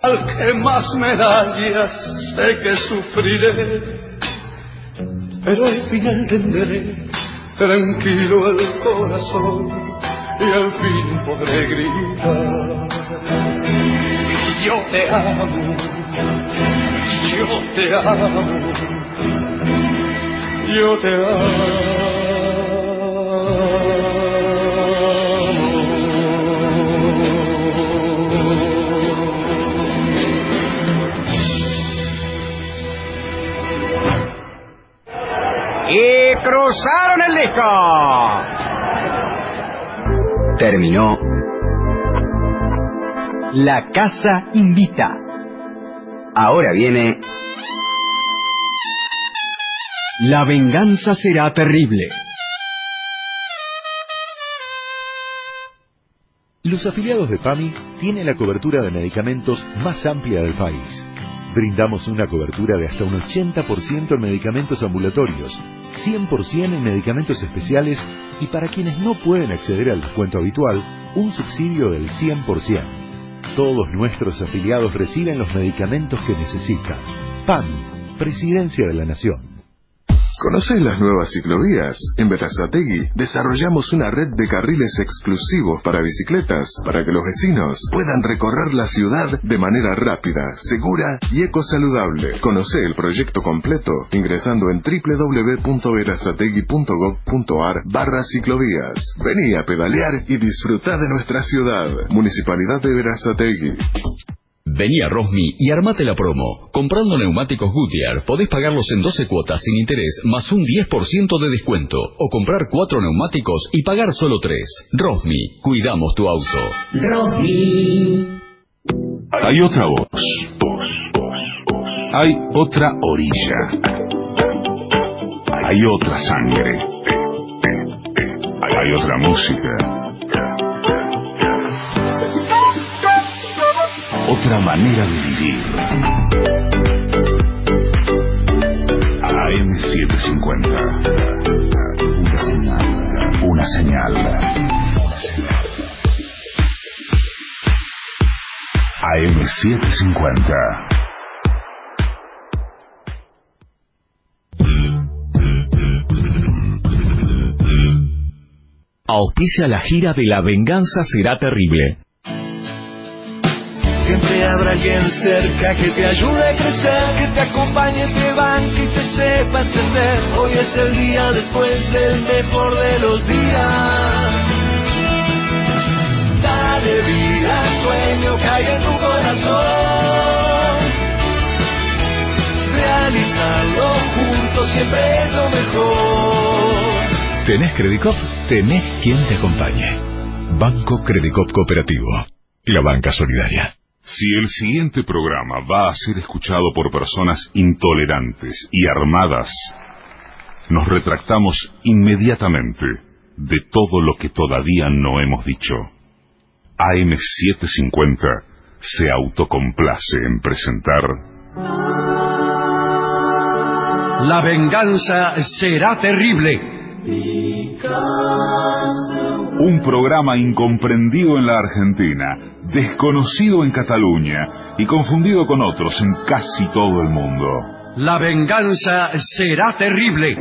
Al que más medallas sé que sufriré, pero al final tendré tranquilo el corazón y al fin podré gritar: yo te amo, yo te amo, yo te amo. Y cruzaron el disco. Terminó La Casa Invita. Ahora viene La Venganza Será Terrible. Los afiliados de PAMI tienen la cobertura de medicamentos más amplia del país. Brindamos una cobertura de hasta un 80% en medicamentos ambulatorios, 100% en medicamentos especiales y para quienes no pueden acceder al descuento habitual, un subsidio del 100%. Todos nuestros afiliados reciben los medicamentos que necesitan. PAMI, Presidencia de la Nación. ¿Conocés las nuevas ciclovías? En Berazategui desarrollamos una red de carriles exclusivos para bicicletas, para que los vecinos puedan recorrer la ciudad de manera rápida, segura y ecosaludable. Conocé el proyecto completo ingresando en www.berazategui.gov.ar/ciclovías. Vení a pedalear y disfrutá de nuestra ciudad. Municipalidad de Berazategui. Vení a Rosmi y armate la promo. Comprando neumáticos Goodyear, podés pagarlos en 12 cuotas sin interés, más un 10% de descuento. O comprar 4 neumáticos y pagar solo 3. Rosmi, cuidamos tu auto. Rosmi. Hay otra voz. Hay otra orilla. Hay otra sangre. Hay otra música. Otra manera de vivir. AM750. Una señal. AM750. Auspicia la gira de La Venganza Será Terrible. Siempre habrá alguien cerca que te ayude a crecer, que te acompañe, te banque y te sepa entender. Hoy es el día después del mejor de los días. Dale vida al sueño que hay en tu corazón. Realizarlo juntos siempre es lo mejor. ¿Tenés Credicop? Tenés quien te acompañe. Banco Credicop Cooperativo. La banca solidaria. Si el siguiente programa va a ser escuchado por personas intolerantes y armadas, nos retractamos inmediatamente de todo lo que todavía no hemos dicho. AM750 se autocomplace en presentar La Venganza Será Terrible. un programa incomprendido en la Argentina, desconocido en Cataluña y confundido con otros en casi todo el mundo. La Venganza Será Terrible.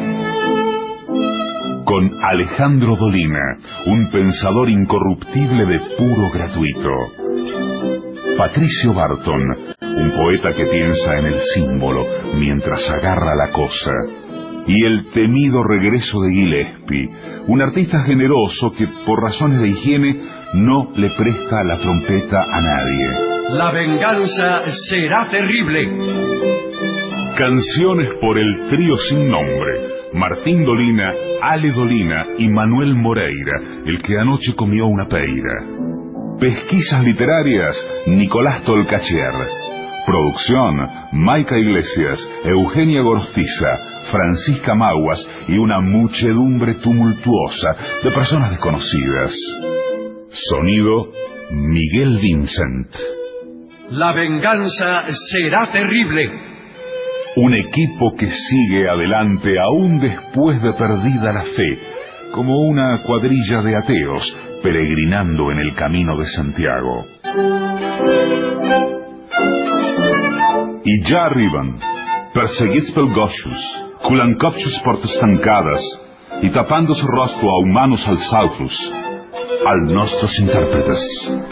Con Alejandro Dolina, un pensador incorruptible de puro gratuito. Patricio Barton, un poeta que piensa en el símbolo mientras agarra la cosa. Y el temido regreso de Gillespie, un artista generoso que por razones de higiene no le presta la trompeta a nadie. La Venganza Será Terrible. Canciones por el trío sin nombre: Martín Dolina, Ale Dolina y Manuel Moreira, el que anoche comió una peira. Pesquisas literarias: Nicolás Tolcachier. Producción: Maica Iglesias, Eugenia Gorostiza, Francisca Maguas y una muchedumbre tumultuosa de personas desconocidas. Sonido: Miguel Vincent. La Venganza Será Terrible. Un equipo que sigue adelante aún después de perdida la fe, como una cuadrilla de ateos peregrinando en el camino de Santiago. Ja arriben. Perseguits pel gossos, culant-copxos portes tancades i tapant-se rostro a humanos als altres, als nostres intèrpretes.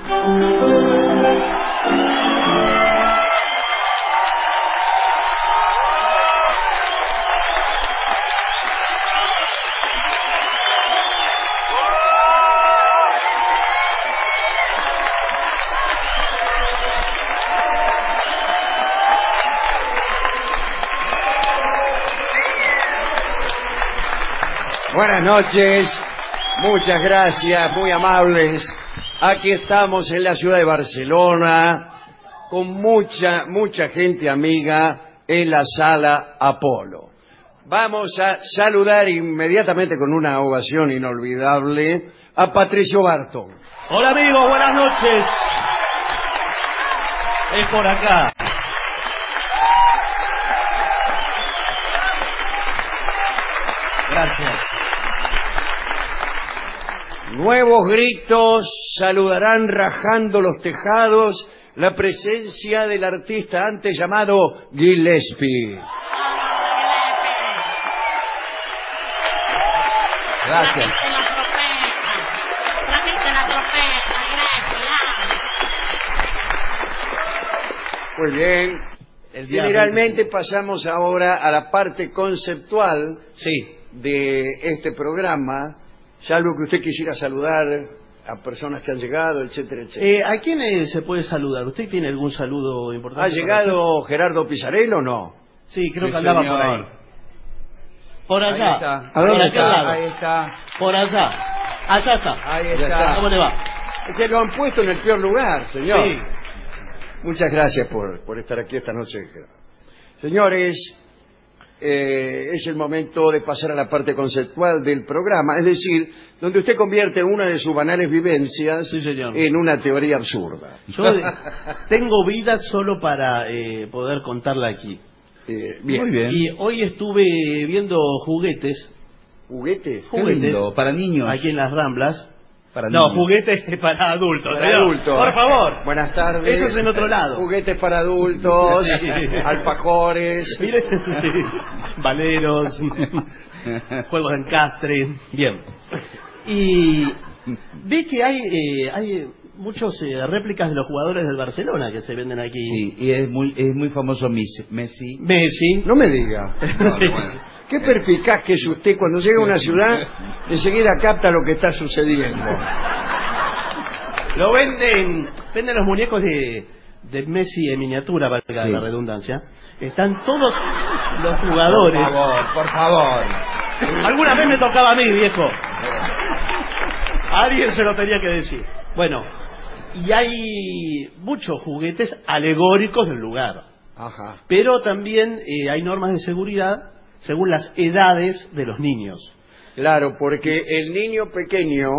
Buenas noches, muchas gracias, muy amables. Aquí estamos en la ciudad de Barcelona, con mucha gente amiga en la sala Apolo. Vamos a saludar inmediatamente con una ovación inolvidable a Patricio Barton. Hola amigos, buenas noches. Es por acá. Gracias. Nuevos gritos saludarán rajando los tejados la presencia del artista antes llamado Gillespie. Gracias. Muy bien. Generalmente pasamos ahora a la parte conceptual de este programa, salvo que usted quisiera saludar a personas que han llegado, etcétera, etcétera. ¿A quién se puede saludar? ¿Usted tiene algún saludo importante? ¿Ha llegado Gerardo Pizarello o no? Sí, creo que andaba por ahí. Por allá. Está. ¿A dónde está? Ahí está. Por allá. Allá está. Ahí está. ¿Cómo le va? Es que lo han puesto en el peor lugar, señor. Sí. Muchas gracias por estar aquí esta noche. Señores, es el momento de pasar a la parte conceptual del programa, es decir, donde usted convierte una de sus banales vivencias en una teoría absurda. Yo tengo vida solo para poder contarla aquí. Bien. Muy bien. Y hoy estuve viendo juguetes. ¿Juguetes? Juguetes. Para niños. Aquí en las Ramblas. Para no, niños. juguetes para adultos. Para señor. adultos. Por favor. Buenas tardes. Eso es en otro lado. Juguetes para adultos, Sí. alfajores. Mire, valeros, juegos de encastre. Bien. Y vi que hay muchos réplicas de los jugadores del Barcelona que se venden aquí. Sí, y es muy famoso Messi. Messi. No me diga. Sí. Qué perspicaz que es usted cuando llega a una ciudad, enseguida capta lo que está sucediendo. Lo venden los muñecos de Messi en miniatura, para la redundancia. Están todos los jugadores. Por favor. Alguna vez me tocaba a mí, viejo. Alguien se lo tenía que decir. Bueno, y hay muchos juguetes alegóricos del lugar. Ajá. Pero también hay normas de seguridad según las edades de los niños. Claro, porque el niño pequeño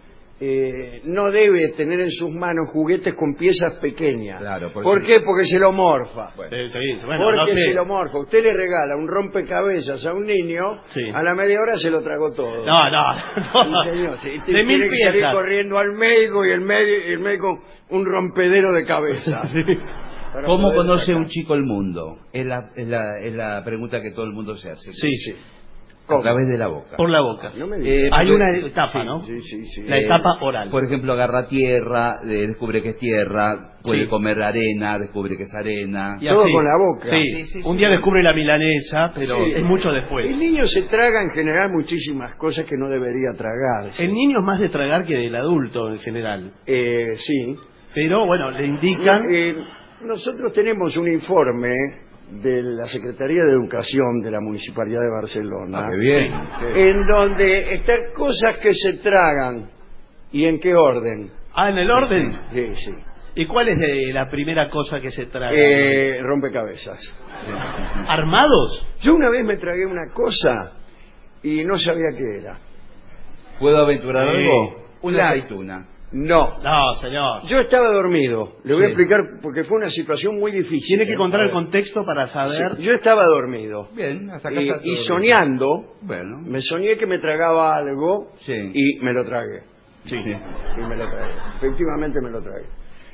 no debe tener en sus manos juguetes con piezas pequeñas. Claro, ¿Por qué? Porque se lo morfa. Bueno. Porque no sé. se lo morfa. Usted le regala un rompecabezas a un niño, a la media hora se lo tragó todo. No. Sí, señor. Sí, De 1000 tiene que salir piezas. corriendo al médico y el médico un rompedero de cabeza. Para ¿Cómo poder conoce sacar. un chico el mundo? Es la pregunta que todo el mundo se hace. Sí. A través de la boca. Por la boca. No me diga. Hay una etapa, ¿no? Sí. La etapa oral. Por ejemplo, agarra tierra, descubre que es tierra, puede comer arena, descubre que es arena. Y todo así. con la boca. Sí. Un día descubre la milanesa, pero Sí. es mucho después. El niño se traga en general muchísimas cosas que no debería tragarse. El niño es más de tragar que del adulto en general. Sí. Pero bueno, le indican... Nosotros tenemos un informe de la Secretaría de Educación de la Municipalidad de Barcelona. Qué bien. En donde están cosas que se tragan. ¿Y en qué orden? ¿En el orden? Sí. ¿Y cuál es la primera cosa que se traga? Rompecabezas. ¿Armados? Yo una vez me tragué una cosa y no sabía qué era. ¿Puedo aventurar Sí. algo? Una aceituna. No. No, señor. Yo estaba dormido. Le voy a Sí. explicar porque fue una situación muy difícil. Tiene que contar el contexto para saber... Sí, yo estaba dormido. Bien, hasta acá está todo Y bien. soñando, Bueno. me soñé que me tragaba algo Sí. y me lo tragué. Sí. Y me lo tragué. Efectivamente me lo tragué.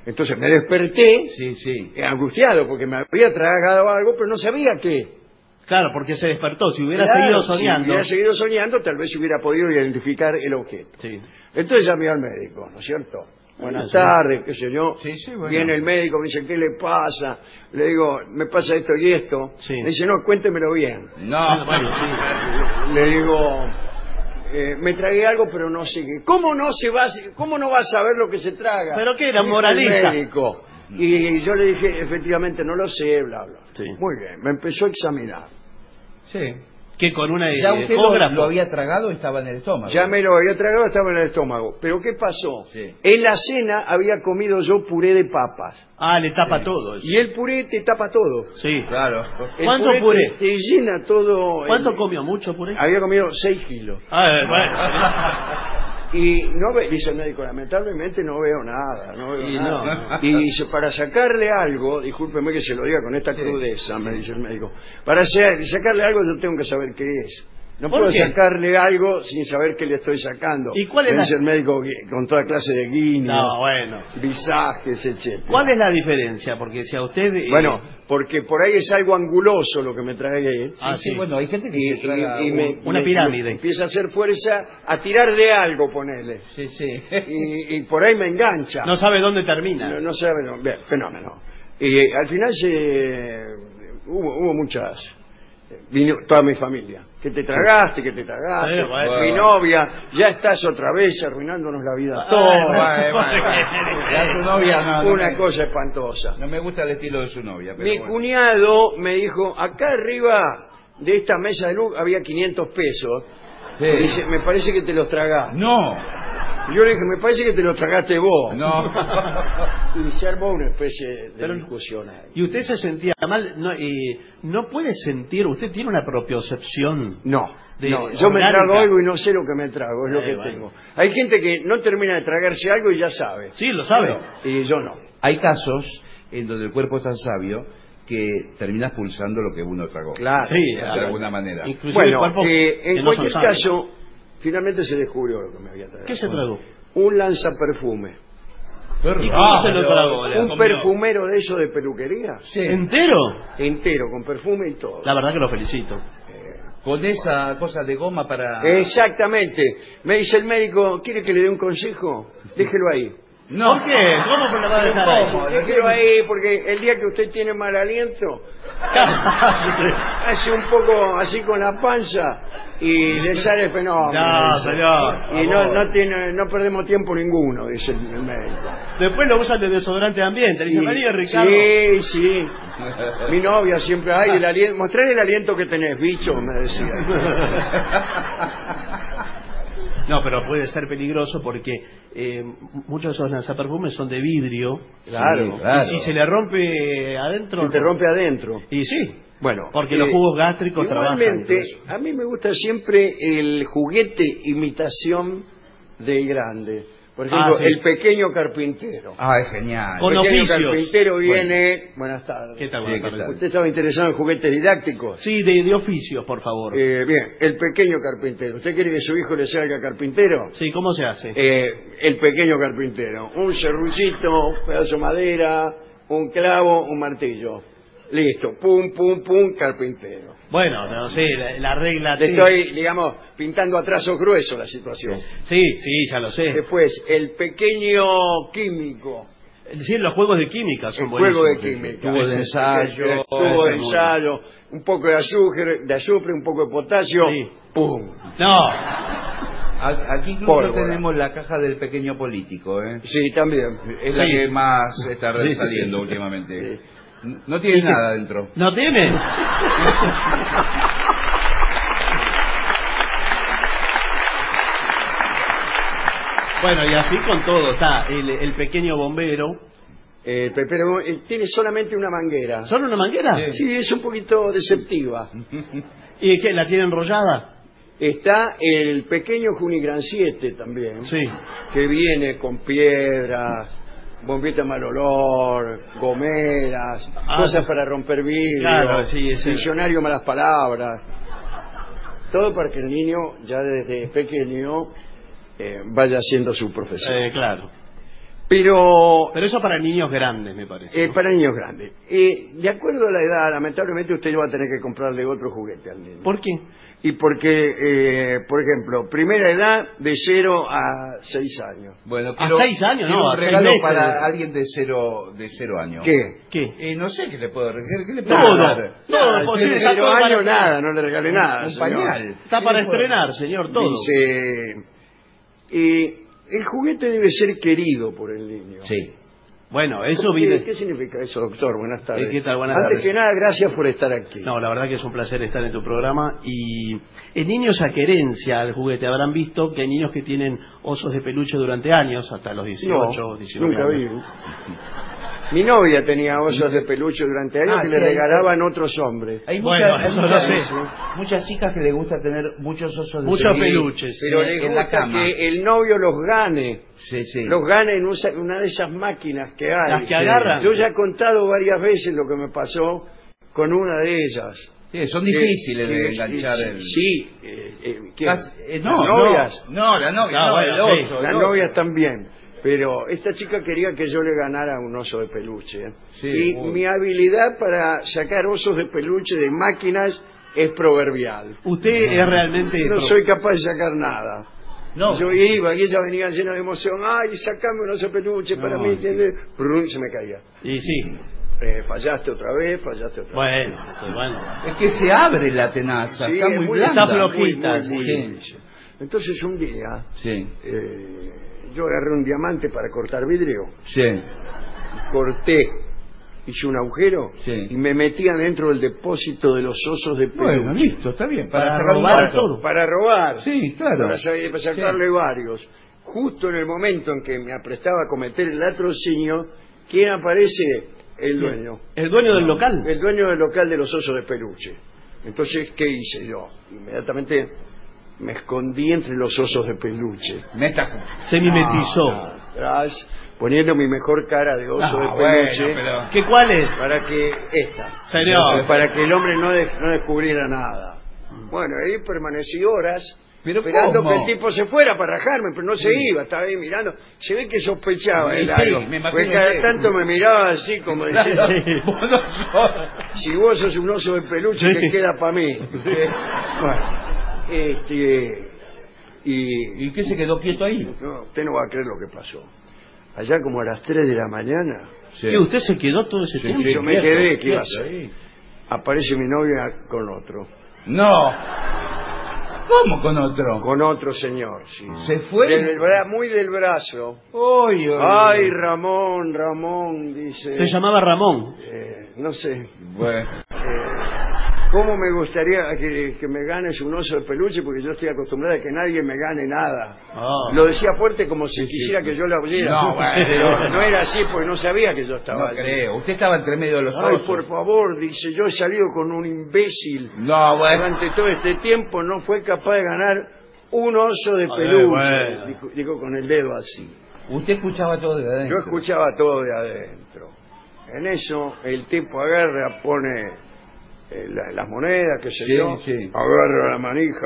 Entonces me desperté Sí. angustiado porque me había tragado algo, pero no sabía qué. Claro, porque se despertó. Si hubiera Claro, seguido soñando. Si hubiera seguido soñando, tal vez hubiera podido identificar el objeto. Sí. Entonces llamé al médico, ¿no es cierto? Buenas Sí. tardes, qué sé yo. Sí, bueno. Viene el médico, me dice, ¿qué le pasa? Le digo, me pasa esto y esto. Sí. Me dice, no, cuéntemelo bien. No. Bueno, sí. Le digo, me tragué algo, pero no sé qué. ¿Cómo no va a saber lo que se traga? ¿Pero qué era, Dijo moralista? el médico. Y yo le dije, efectivamente, no lo sé, bla, bla. Sí. Muy bien, me empezó a examinar. Sí. Que con una ¿Ya usted lo había tragado o estaba en el estómago? Ya me lo había tragado, estaba en el estómago. Pero ¿qué pasó? Sí. En la cena había comido yo puré de papas. Ah, le tapa todo eso. Y el puré te tapa todo. Sí. Claro. El ¿Cuánto puré? Te llena todo. ¿Cuánto comió? ¿Mucho puré? Había comido 6 kilos. Bueno. Y no dice el médico, lamentablemente no veo nada. No veo nada. Y dice, para sacarle algo, discúlpeme que se lo diga con esta crudeza, me dice el médico, para sacarle algo yo tengo que saber qué es. No ¿Por puedo qué? sacarle algo sin saber qué le estoy sacando. ¿Y cuál es me la- dice el médico con toda clase de guiños, No, bueno. visajes, etcétera. ¿Cuál es la diferencia? Porque si a usted... Bueno, porque por ahí es algo anguloso lo que me trae. Sí, bueno, hay gente que se traga una pirámide. Empieza a hacer fuerza a tirar de algo, ponele. Sí. Y por ahí me engancha. No sabe dónde termina. No sabe, bien, fenómeno. Y al final hubo muchas. Vino toda mi familia. ¿Qué te tragaste? ¿Qué te tragaste? Sí, bueno. Mi novia, ya estás otra vez arruinándonos la vida. Ya su novia no. Una cosa espantosa. No me gusta el estilo de su novia. Pero Mi bueno. cuñado me dijo, acá arriba de esta mesa de luz había 500 pesos. Sí. Y dice, me parece que te los tragaste. No. Y yo le dije, me parece que te los tragaste vos. No. Y se armó una especie de discusión ahí. ¿Y usted se sentía mal? No puede sentir, usted tiene una propiocepción. No, de yo me orgánica. trago algo y no sé lo que me trago, es lo que bueno. tengo. Hay gente que no termina de tragarse algo y ya sabe. Sí, lo sabe. Y yo no. Hay casos en donde el cuerpo es tan sabio que termina expulsando lo que uno tragó. Claro. Sí, De alguna manera. Inclusive Bueno, el cuerpo en que no son cualquier sabios. caso, finalmente se descubrió lo que me había traído. ¿Qué se tragó? Un lanzaperfume. ¿Y cómo se lo tragó? ¿Le Un comió? perfumero de eso de peluquería. Sí. ¿Entero? Entero, con perfume y todo. La verdad que lo felicito. Con esa cosa de goma para... Exactamente. Me dice el médico, ¿quiere que le dé un consejo? Déjelo ahí. No. ¿Por qué? ¿Cómo lo va a dejar ahí? Déjelo ahí, porque el día que usted tiene mal aliento, hace un poco así con la panza y le sale el fenómeno. No, dice. señor. Y no perdemos tiempo ninguno, dice el médico. Después lo usan de desodorante de ambiente. Le dicen, vení, Ricardo. Sí. Mi novia siempre, ay, el aliento, mostrá el aliento que tenés, bicho, me decía. No, pero puede ser peligroso porque muchos de esos lanzaperfumes son de vidrio. Claro. Y si se le rompe adentro... Se te rompe adentro. Y sí. Bueno, Porque los jugos gástricos trabajan. igualmente, y todo eso. a mí me gusta siempre el juguete imitación del grande. Por ejemplo, Sí. el pequeño carpintero. Ah, es genial. Con El pequeño oficios. carpintero viene... Buenas tardes. ¿Qué tal? Bien, Buenas ¿qué tardes. ¿Usted estaba interesado en juguetes didácticos? Sí, de oficios, por favor. Bien, el pequeño carpintero. ¿Usted quiere que su hijo le salga carpintero? Sí, ¿cómo se hace? El pequeño carpintero. Un serruchito, un pedazo de madera, un clavo, un martillo. Listo. Pum, pum, pum, carpintero. Bueno, no sé, la regla... Le sí. estoy, digamos, pintando a trazos gruesos la situación. Sí, ya lo sé. Después, el pequeño químico. Es decir, los juegos de química son El juego buenísimos. de química. Tubo de ensayo. El tubo de ensayo. Un poco de azufre, un poco de potasio. Sí. ¡Pum! No, Aquí incluso Pólvora. tenemos la caja del pequeño político, ¿eh? Sí, también. Es la Sí. que más está saliendo últimamente. No tiene nada adentro. ¿no tiene? Bueno, y así con todo. Está el pequeño bombero. El pepero tiene solamente una manguera. ¿Solo una manguera? Sí, es un poquito deceptiva. ¿Y qué? ¿La tiene enrollada? Está el pequeño Junigran 7 también. Sí. Que viene con piedras, bombita mal olor, gomeras, cosas para romper vidrio, Claro, sí, ese. diccionario malas palabras. Todo para que el niño, ya desde pequeño, vaya haciendo su profesión. Claro. Pero eso para niños grandes, me parece. para niños grandes. De acuerdo a la edad, lamentablemente usted va a tener que comprarle otro juguete al niño. ¿Por qué? Y porque, por ejemplo, primera edad de 0 a 6 años. Bueno, ¿A 6 años? No, un a 6 regalo meses. para alguien de cero años. ¿Qué? No sé qué le puedo regalar. ¿Qué le puedo Todo. regalar? Todo posible. De 0 años nada, no le regale nada. Un señor. pañal. Está para estrenar, señor, todo. Dice, el juguete debe ser querido por el niño. Sí. Bueno, eso viene... ¿Qué significa eso, doctor? Buenas tardes. ¿Qué tal? Buenas Antes tardes. que nada, gracias por estar aquí. No, la verdad que es un placer estar en tu programa. Y en niños a querencia al juguete habrán visto que hay niños que tienen osos de peluche durante años, hasta los 18, 19 nunca años. vi. Mi novia tenía osos de peluche durante años que sí, le regalaban otros hombres. Hay Bueno, muchas, eso lo sé. muchas chicas que les gusta tener muchos osos de Muchos peluche peluches. Pero en les la gusta cama. que el novio los gane. Sí, sí. Los gane en una de esas máquinas que hay. Las que agarran. Yo ya he contado varias veces lo que me pasó con una de ellas. Sí, son difíciles de enganchar. Sí. ¿Qué? No, ¿Las novias? No, la novia, Ah, no, bueno, el sí. oso. Las novias también. Pero esta chica quería que yo le ganara un oso de peluche. Sí, y bueno. mi habilidad para sacar osos de peluche de máquinas es proverbial. Usted es realmente... No soy capaz de sacar nada. No. Yo iba y ella venía llena de emoción. Ay, sacame un oso de peluche para mí, ¿entiendes? Brum, se me caía. Y sí. Fallaste otra vez, fallaste otra vez. Bueno. Es que se abre la tenaza, Sí, está es muy muy- blanda. está flojita, muy sí. difícil. Entonces un día Sí, yo agarré un diamante para cortar vidrio, sí. corté, hice un agujero Sí. y me metí adentro del depósito de los osos de peluche. Bueno, listo, está bien. Para sacar un robar rato. todo. Para robar. Sí, claro. Para sacarle varios. Justo en el momento en que me aprestaba a cometer el latrocinio, ¿quién aparece? El dueño. ¿El dueño del local? El dueño del local de los osos de peluche. Entonces, ¿qué hice yo? Inmediatamente me escondí entre los osos de peluche. Se mimetizó. Atrás, poniendo mi mejor cara de oso de peluche. ¿Qué cuál es? Para que Señor. para que el hombre no descubriera nada. Bueno, ahí permanecí horas ¿Pero esperando cómo? que el tipo se fuera para rajarme, pero no se iba, estaba ahí mirando. Se ve que sospechaba Sí, de algo, me imagino porque cada que- tanto me miraba así como diciendo, si vos sos un oso de peluche, Sí. te queda para mí. Bueno, ¿Y qué se quedó quieto ahí? no, usted no va a creer lo que pasó. Allá como a las 3 de la mañana, ¿Y usted se quedó todo ese tiempo? yo me quedé, ¿qué iba a quieto. hacer? Aparece mi novia con otro. No. ¿Cómo con otro? Con otro señor, sí. ¿Se fue? Muy del brazo. Uy, uy, Ay, uy. Ramón, dice. Se llamaba Ramón. No sé. Bueno. ¿Cómo me gustaría que me ganes un oso de peluche? Porque yo estoy acostumbrada a que nadie me gane nada. Oh. Lo decía fuerte como si quisiera que yo la oyera. No, bueno. Pero no era así porque no sabía que yo estaba No allí. creo. Usted estaba entre medio de los Ay, osos. por favor, dice, yo he salido con un imbécil. No, bueno. Durante todo este tiempo no fue capaz de ganar un oso de Ay, peluche. bueno. Dijo con el dedo así. Usted escuchaba todo de adentro. Yo escuchaba todo de adentro. En eso el tipo agarra, pone las monedas, qué sé Sí, yo, sí. agarra la manija.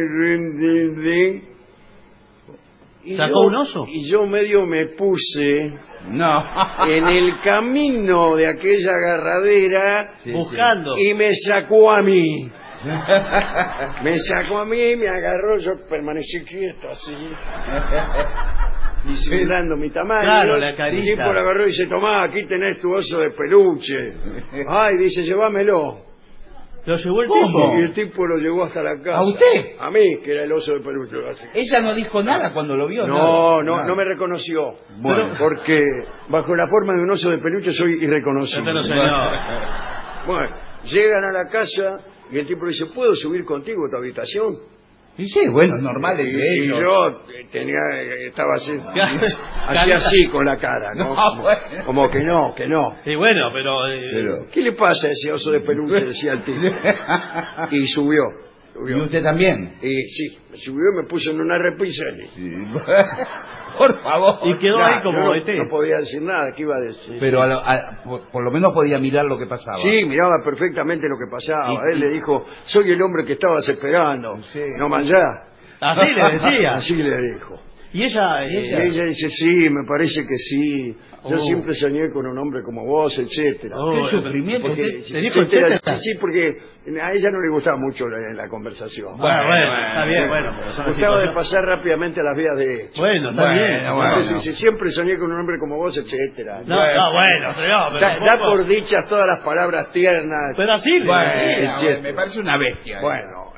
Y ¿Sacó un oso? Y yo medio me puse No. en el camino de aquella agarradera Sí, Buscando. y me sacó a mí. Me sacó a mí, me agarró, yo permanecí quieto así, disimulando mi tamaño. Claro, la carita. El tipo lo agarró y dice, tomá, aquí tenés tu oso de peluche. Ay, dice, llévamelo. ¿Lo llevó el ¿Cómo? Y tipo? el tipo lo llevó hasta la casa. ¿A usted? A mí, que era el oso de peluche. Así. Ella no dijo nada cuando lo vio. No, nada. no me reconoció. Bueno. Porque bajo la forma de un oso de peluche soy irreconocible. Pero señor. Bueno, llegan a la casa y el tipo le dice, ¿puedo subir contigo a tu habitación? Y sí, bueno, es normal Y, entre y ellos. yo estaba así con la cara, ¿no? No, bueno. Como que no, que no. Y bueno, pero... Pero- ¿Qué le pasa a ese oso de peluche? Decía el tipo. Y subió. ¿Y usted también? Y sí, me subió y me puso en una repisa. Sí. Por favor. Y quedó ahí como no, ET. no podía decir nada, ¿qué iba a decir? Pero por lo menos podía mirar lo que pasaba. Sí, miraba perfectamente lo que pasaba. Él le dijo, soy el hombre que estabas esperando. Sí. No manjá. Así le decía. Así le dijo. Y ella... Ella dice, sí, me parece que sí. Yo siempre soñé con un hombre como vos, etcétera. Qué sufrimiento. ¿Te dijo etcétera? Sí, porque a ella no le gustaba mucho la conversación. Bueno, está bien, bueno. Gustaba de pasar rápidamente a las vías de hecho. Bueno, está bien. Entonces dice, siempre soñé con un hombre como vos, etcétera. Bueno, señor. Da por dichas todas las palabras tiernas. Pero así, me parece una bestia. Bueno,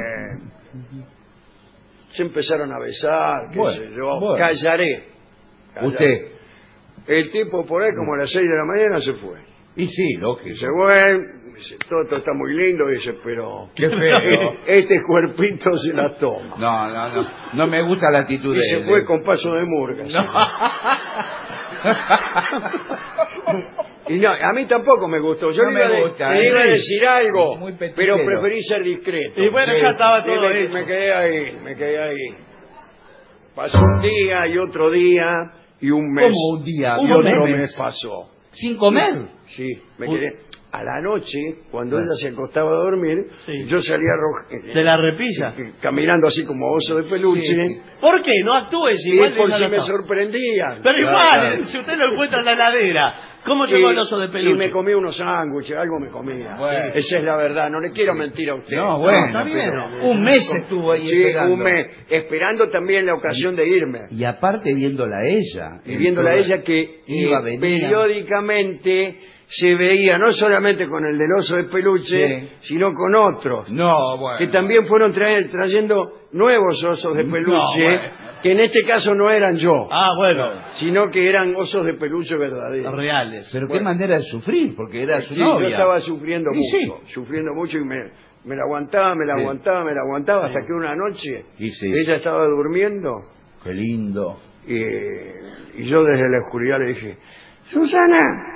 se empezaron a besar, qué sé yo. Callaré. Usted. El tipo por ahí como a las 6 de la mañana se fue. Y sí, lógico. Dice, bueno, dice, todo está muy lindo, dice, pero qué feo. Este cuerpito se la toma. No me gusta la actitud de él. Y se fue con paso de murga. Y no, a mí tampoco me gustó. Yo le iba a decir algo, pero preferí ser discreto. Y bueno, ya estaba todo hecho. Me quedé ahí. Pasó un día y otro día y un mes. ¿Cómo un día? Y otro mes pasó. ¿Sin comer? Sí, me quedé. A la noche, cuando ella se acostaba a dormir, yo salía de la repisa, caminando así como oso de peluche. Sí. ¿Por qué? No actúes igual. Por si me sorprendían. Pero igual, si usted lo encuentra en la heladera, ¿cómo llegó el oso de peluche? Y me comí unos sándwiches, algo me comía. Bueno. Esa es la verdad, no le quiero mentir a usted. No, bueno, está bien. Un mes estuvo ahí esperando. Un mes, esperando también la ocasión de irme. Y aparte viéndola a ella. Y viéndola a ella que periódicamente se veía no solamente con el del oso de peluche, sino con otros. Que también fueron trayendo nuevos osos de peluche, que en este caso no eran yo. Sino que eran osos de peluche verdaderos. Reales. Pero qué manera de sufrir, porque era su novia. Yo estaba sufriendo mucho y me la aguantaba, hasta que una noche ella estaba durmiendo. Qué lindo. Y yo desde la oscuridad le dije, Susana.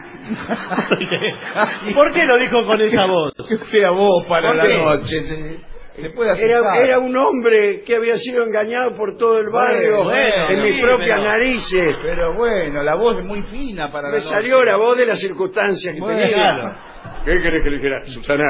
¿Por qué lo dijo con esa voz? Qué fea voz para la noche. Se puede asustar. Era un hombre que había sido engañado por todo el barrio en mis propias narices. Pero bueno, la voz es muy fina para la noche. Me salió la voz de las circunstancias que tenía. ¿Qué querés que le dijera? Susana.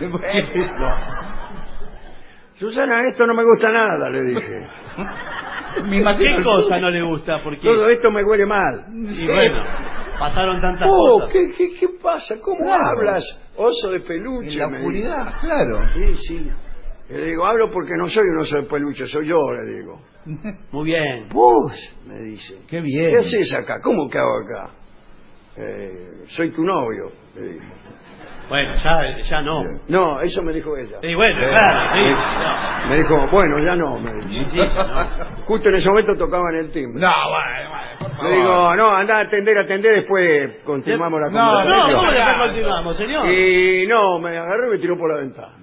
Susana, esto no me gusta nada, le dije. ¿Qué cosa no le gusta? Porque todo esto me huele mal. Y bueno, pasaron tantas cosas. ¿Qué pasa? ¿Cómo hablas? Oso de peluche. En la oscuridad, claro. Sí. Le digo, hablo porque no soy un oso de peluche, soy yo, le digo. Muy bien. Vos, me dice. Qué bien. ¿Qué haces acá? ¿Cómo que hago acá? Soy tu novio, le dije. Bueno, ya no. No, eso me dijo ella. Y bueno, claro. Me dijo, bueno, ya no, me dijo. Justo en ese momento tocaban el timbre. No, bueno, por favor. Le digo, no, andá a atender, después continuamos la conversación. No, ¿cómo después continuamos, señor? Y no, me agarró y me tiró por la ventana.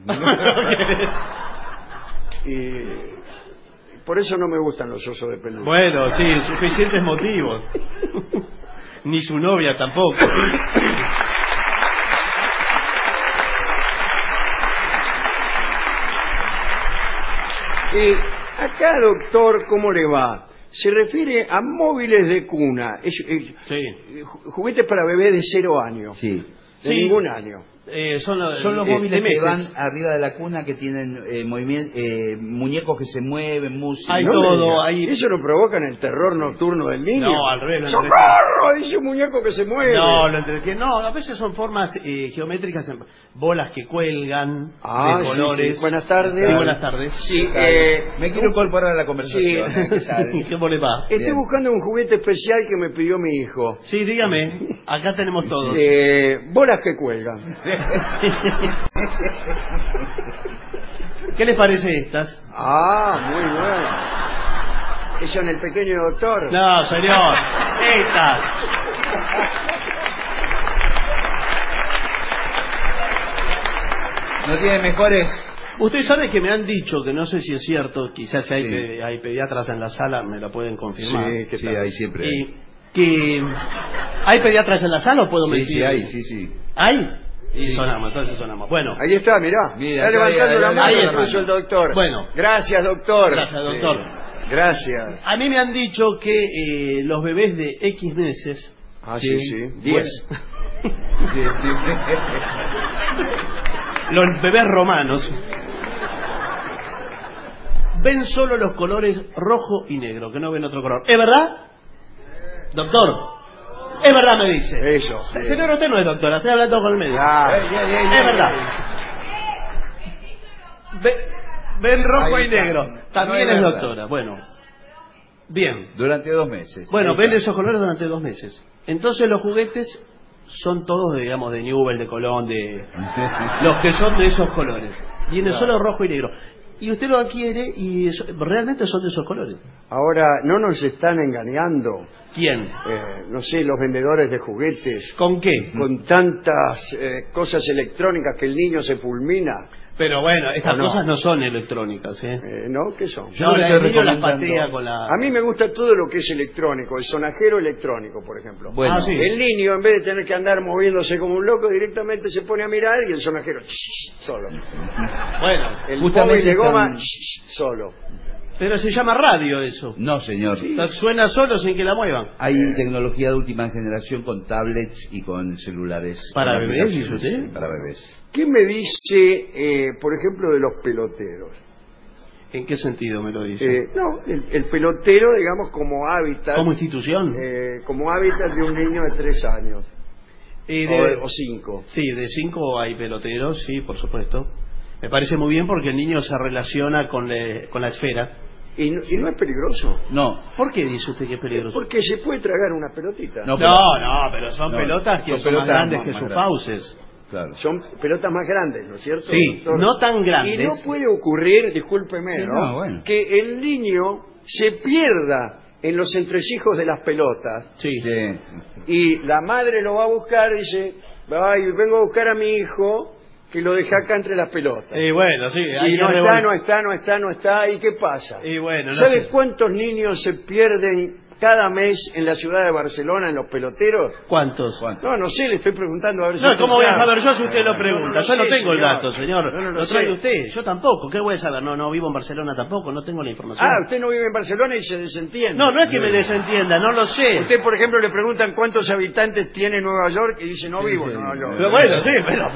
Y por eso no me gustan los osos de peluche. Bueno, sí, suficientes motivos. Ni su novia tampoco. Acá, doctor, ¿cómo le va? Se refiere a móviles de cuna. Juguetes para bebés de 0 años. Sí. De ningún año. Son los móviles que van arriba de la cuna, que tienen muñecos que se mueven, música. Hay todo. ¿Eso lo provoca en el terror nocturno del niño? No, al revés. ¡Socorro! Dice un muñeco que se mueve. No, lo entretiene. No, a veces son formas geométricas, bolas que cuelgan, de colores. Sí. Buenas tardes. Sí, buenas tardes. Sí, me quiero incorporar a la conversación. ¿Cómo le va? Estoy buscando un juguete especial que me pidió mi hijo. Sí, dígame. Acá tenemos todos. Bolas que cuelgan. ¿Qué les parece estas? Muy bueno. ¿Eso en el pequeño doctor? No, señor. Estas. ¿No tiene mejores? Usted sabe que me han dicho, que no sé si es cierto, quizás hay pediatras en la sala, me lo pueden confirmar. Sí, hay siempre. Que ¿hay pediatras en la sala o puedo mentir? Sí. ¿Hay? Y sonamos. Bueno. Ahí está, mirá. Está levantando la mano. Ahí el doctor. Bueno. Gracias, doctor. Gracias, doctor. Gracias. A mí me han dicho que los bebés de X meses... Sí. 10. Los bebés romanos ven solo los colores rojo y negro, que no ven otro color. ¿Es verdad? Doctor, es verdad, me dice. Eso. Sí. Señor, usted no es doctora, estoy hablando con el médico. Es verdad. Ven rojo y negro. También es doctora. Bueno. Bien. Durante 2 meses. Bueno, ven esos colores durante 2 meses. Entonces los juguetes son todos, digamos, de Newell, de Colón, de los que son de esos colores. Viene solo rojo y negro. Y usted lo adquiere y realmente son de esos colores. Ahora, ¿no nos están engañando? ¿Quién? No sé, los vendedores de juguetes. ¿Con qué? Con tantas cosas electrónicas que el niño se fulmina. Pero bueno, estas cosas no son electrónicas, ¿eh? ¿No? ¿Qué son? No, el niño las patea con la... A mí me gusta todo lo que es electrónico, el sonajero electrónico, por ejemplo. Bueno, sí. El niño, en vez de tener que andar moviéndose como un loco, directamente se pone a mirar y el sonajero solo. Bueno, El móvil de goma solo. pero se llama radio eso. No, señor. Suena solo sin que la muevan. Hay tecnología de última generación con tablets y con celulares. ¿Para bebés, dice aplicaciones, usted? sí, para bebés. ¿Qué me dice, por ejemplo, de los peloteros? ¿En qué sentido me lo dice? No, el pelotero, digamos, como hábitat. ¿Como institución? Como hábitat de un niño de 3 años. O 5. Sí, de 5 hay peloteros, sí, por supuesto. Me parece muy bien porque el niño se relaciona con la esfera. ¿Y no es peligroso? No. ¿Por qué dice usted que es peligroso? Porque se puede tragar una pelotita. No, pero son pelotas que son más grandes que sus fauces. Claro. Son pelotas más grandes, ¿no es cierto? Sí, doctor? no tan grandes. Y no puede ocurrir, discúlpeme, Sí, ¿no? no, bueno. Que el niño se pierda en los entresijos de las pelotas. Sí. Y la madre lo va a buscar y dice, ay, vengo a buscar a mi hijo que lo dejé acá entre las pelotas. Y bueno, sí. Y no está, ¿y qué pasa? Y bueno, no ¿Sabe sé. cuántos niños se pierden cada mes en la ciudad de Barcelona en los peloteros? ¿Cuántos? No sé, le estoy preguntando a ver si... No, usted ¿cómo voy a sabe. saber yo si usted lo pregunta? Yo no sé, tengo el señor. dato, señor. Yo no Lo trae sé. usted. Yo tampoco. ¿Qué voy a saber? No vivo en Barcelona tampoco. No tengo la información. Ah, usted no vive en Barcelona y se desentiende. No es que me desentienda. No lo sé. Usted, por ejemplo, le preguntan cuántos habitantes tiene Nueva York y dice, no vivo en Nueva York. Pero bueno, sí, pero...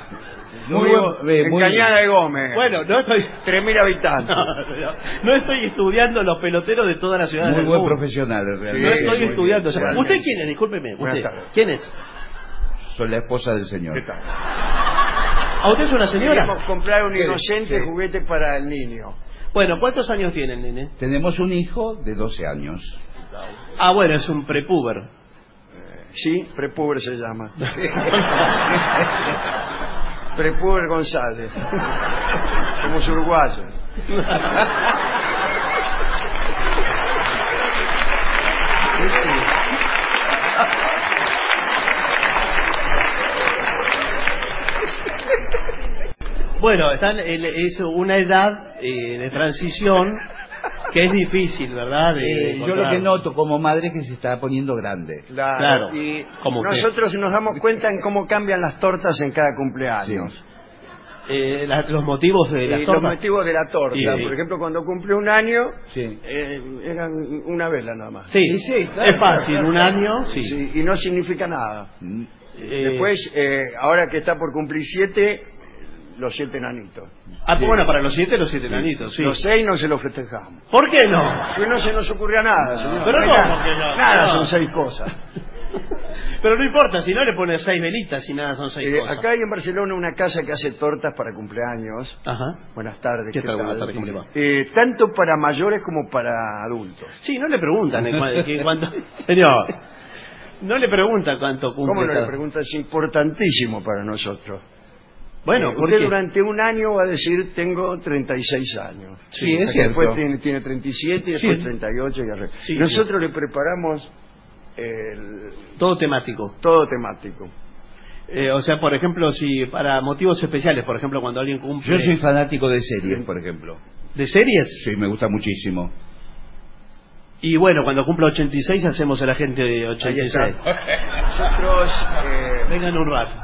En Cañada de Gómez. Bueno, no estoy... 3.000 habitantes. No estoy estudiando los peloteros de todas las ciudades Muy del buen mundo. profesional, realmente. No estoy muy estudiando. bien. O sea, ¿usted quién es? Discúlpeme. Buenas ¿Usted? tardes. ¿Quién es? Soy la esposa del señor. ¿Qué tal? ¿A usted es una señora? Queremos comprar un inocente Sí. juguete para el niño. Bueno, ¿cuántos años tiene el nene? Tenemos un hijo de 12 años. Ah, bueno, es un prepuber. Sí, Prepuber se llama. Prepuber González. Somos uruguayos. Bueno, es una edad de transición que es difícil, ¿verdad? Yo lo que noto como madre es que se está poniendo grande. Claro, Y como usted. nosotros nos damos cuenta en cómo cambian las tortas en cada cumpleaños. Los motivos de las Los tortas. motivos de la torta. Sí. Por ejemplo, cuando cumple un año, Sí. eran una vela nada más. Sí, Sí, claro, es fácil, claro, un claro. año, sí. Sí, y no significa nada. Mm. Después, ahora que está por cumplir 7, los 7 enanitos. Ah, pues bueno, para los 7, los 7 enanitos, sí. Los 6 no se los festejamos. ¿Por qué no? Pues no se nos ocurría nada, señor. Pero hay no, nada, porque no. nada No. son 6 cosas. Pero no importa, si no le pones 6 velitas y nada son 6 cosas. Acá hay en Barcelona una casa que hace tortas para cumpleaños. Ajá. Buenas tardes. ¿Qué tal? Buenas tardes, ¿cómo le va? Tanto para mayores como para adultos. Sí, no le preguntan cuánto... Señor, no le pregunta cuánto cumple. ¿Cómo no cada- le pregunta? Es importantísimo para nosotros. Bueno, ¿por usted qué? durante un año va a decir, tengo 36 años. Sí, es cierto. Después tiene 37, y después Sí. 38 y arre. Sí, Nosotros le preparamos Todo temático. todo temático. O sea, por ejemplo, si para motivos especiales, por ejemplo, cuando alguien cumple... Yo soy fanático de series, por ejemplo. ¿De series? Sí, me gusta muchísimo. Y bueno, cuando cumpla 86 hacemos el agente de Ahí 86. está. Nosotros Vengan un rato.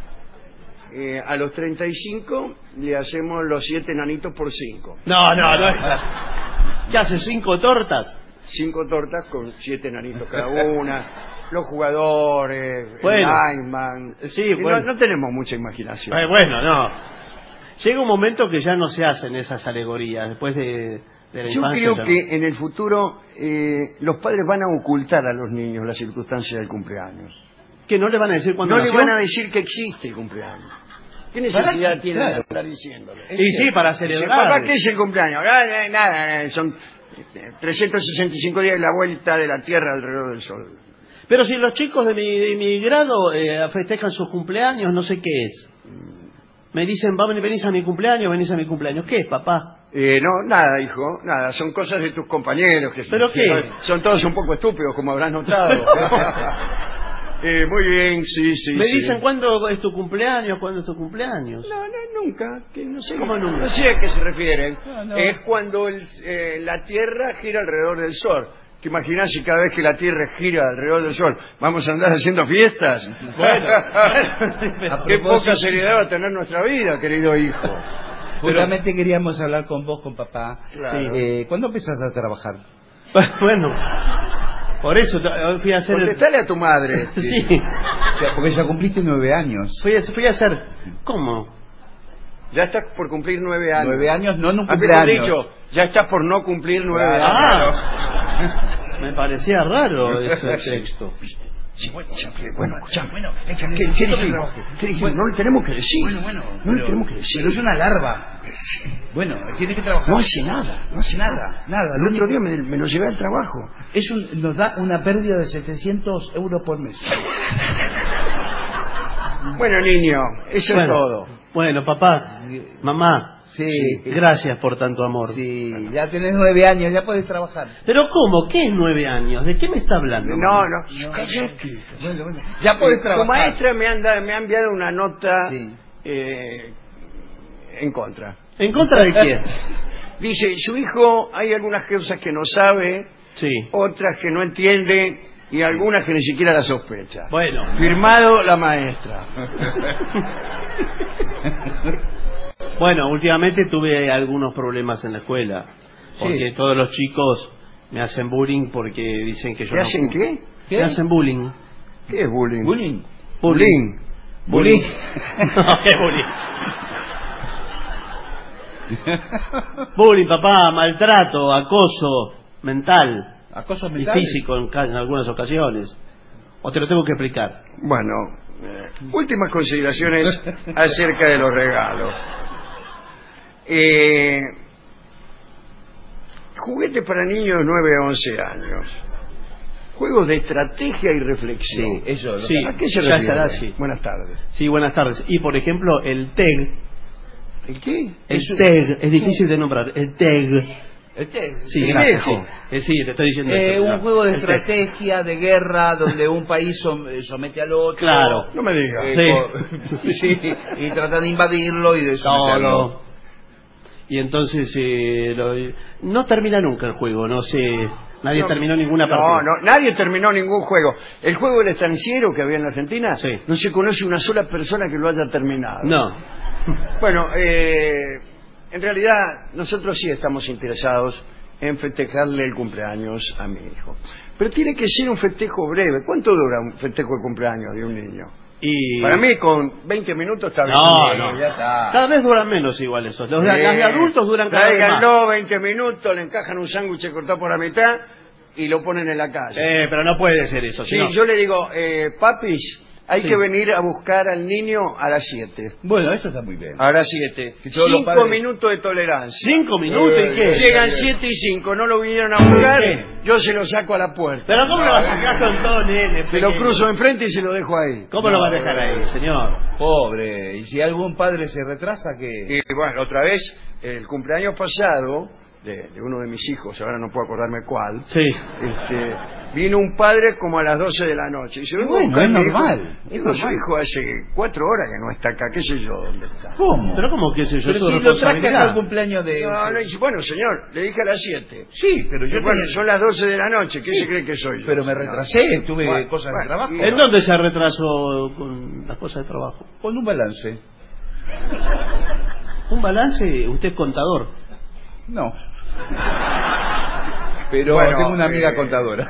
a los 35 le hacemos los 7 enanitos por 5. No es... ¿Qué hace? ¿5 tortas? 5 tortas con 7 enanitos cada una. Los jugadores, Bueno. el lineman. Sí, Y bueno. no tenemos mucha imaginación. Bueno, no. Llega un momento que ya no se hacen esas alegorías. Después de de la Yo infancia. creo que en el futuro los padres van a ocultar a los niños las circunstancias del cumpleaños. ¿Que no le van a decir cuándo No le nació? van a decir que existe el cumpleaños. ¿Qué necesidad tiene de estar diciéndole? Y sí, para celebrar. ¿Papá qué es el cumpleaños? Nada, son 365 días de la vuelta de la Tierra alrededor del Sol. Pero si los chicos de mi grado festejan sus cumpleaños, no sé qué es. Me dicen, venís a mi cumpleaños, venís a mi cumpleaños. ¿Qué es, papá? No, nada, hijo, nada. Son cosas de tus compañeros. ¿Pero qué? Son todos un poco estúpidos, como habrás notado. Muy bien, sí. Me dicen, ¿cuándo es tu cumpleaños? ¿Cuándo es tu cumpleaños? No, nunca. Que no sé ¿Cómo nunca? No sé a qué se refieren. No. Es cuando la Tierra gira alrededor del Sol. ¿Te imaginas si cada vez que la Tierra gira alrededor del Sol vamos a andar haciendo fiestas? Bueno, qué poca seriedad va a tener nuestra vida, querido hijo. Justamente queríamos hablar con vos, con papá. Claro. ¿Cuándo empezaste a trabajar? Bueno, por eso fui a hacer... Contestale a tu madre. Sí. O sea, porque ya cumpliste 9 años. Fui a hacer... ¿Cómo? Ya estás por cumplir 9 años. 9 años, no Mejor cumpleaños. dicho, ya estás por no cumplir 9 años. Me parecía raro ese texto. Sí, bueno, escuchame. ¿Qué dijimos? No le tenemos que decir. No le tenemos que decir. Pero es una larva. Bueno, tiene que trabajar. No hace nada. Nada. El otro día me lo llevé al trabajo. Nos da una pérdida de 700 euros por mes. Bueno, niño, eso es todo. Bueno, papá, mamá, Sí. gracias por tanto amor. Sí, ya tenés 9 años, ya podés trabajar. ¿Pero cómo? ¿Qué es 9 años? ¿De qué me está hablando? No. Cállate. Bueno. Ya podés trabajar. Tu maestra me ha enviado una nota en contra. ¿En contra de quién? Dice, su hijo hay algunas cosas que no sabe, otras que no entiende y algunas que ni siquiera la sospecha. Bueno. Firmado la maestra. Bueno, últimamente tuve algunos problemas en la escuela. Porque todos los chicos me hacen bullying porque dicen que yo ¿Te hacen qué? Me hacen bullying. ¿Qué es bullying? Bullying. Bullying. No, ¿qué bullying? Bullying, papá, maltrato, acoso mental. Acoso Y mental. físico en algunas ocasiones. ¿O te lo tengo que explicar? Bueno, últimas consideraciones acerca de los regalos. Juguetes para niños de 9 a 11 años. Juegos de estrategia y reflexión. Sí, eso. ¿A qué se ya refiere? será, sí. Buenas tardes. Sí, buenas tardes. Y por ejemplo, el TEG. ¿El qué? El TEG, es difícil de nombrar. El TEG. Sí, gracias. Sí, te estoy diciendo eso. Un juego de El TEG. estrategia, de guerra, donde un país somete al otro. Claro. No me digas. Sí, y trata de invadirlo y de someterlo. No. Y entonces no termina nunca el juego, no sé, nadie terminó ninguna partida. No, nadie terminó ningún juego. El juego del estanciero que había en la Argentina, no se conoce una sola persona que lo haya terminado. No. Bueno, en realidad nosotros sí estamos interesados en festejarle el cumpleaños a mi hijo. Pero tiene que ser un festejo breve. ¿Cuánto dura un festejo de cumpleaños de un niño? Y... Para mí con 20 minutos está bien. No. Ya está. Cada vez duran menos igual esos. Las de adultos duran cada vez más. Tráiganlo 20 minutos, le encajan un sándwich cortado por la mitad y lo ponen en la calle. Pero no puede ser eso. Sí, no. yo le digo, papis, hay que venir a buscar al niño a las 7. Bueno, eso está muy bien. A las 7. 5 minutos de tolerancia. 5 minutos y qué. Llegan 7 y 5, no lo vinieron a buscar, yo se lo saco a la puerta. Pero ¿cómo lo vas a sacar con todo, nene? Se lo cruzo enfrente y se lo dejo ahí. ¿Cómo lo va a dejar ahí, señor? Pobre. Y si algún padre se retrasa, ¿qué? Y bueno, otra vez, el cumpleaños pasado, de uno de mis hijos, ahora no puedo acordarme cuál, vino un padre como a las 12 de la noche. Y dice, bueno, es normal. Su hijo hace 4 horas que no está acá, qué sé yo dónde está. ¿Cómo? Pero ¿cómo qué sé yo? Pero si lo traje acá al cumpleaños de... No, dice, bueno, señor, le dije a las 7. Sí, pero yo... Bueno, son las 12 de la noche, ¿qué se cree que soy yo? Pero me retrasé, tuve cosas de trabajo. ¿En dónde se retrasó con las cosas de trabajo? Con un balance. ¿Un balance? ¿Usted es contador? No. Pero tengo una amiga contadora.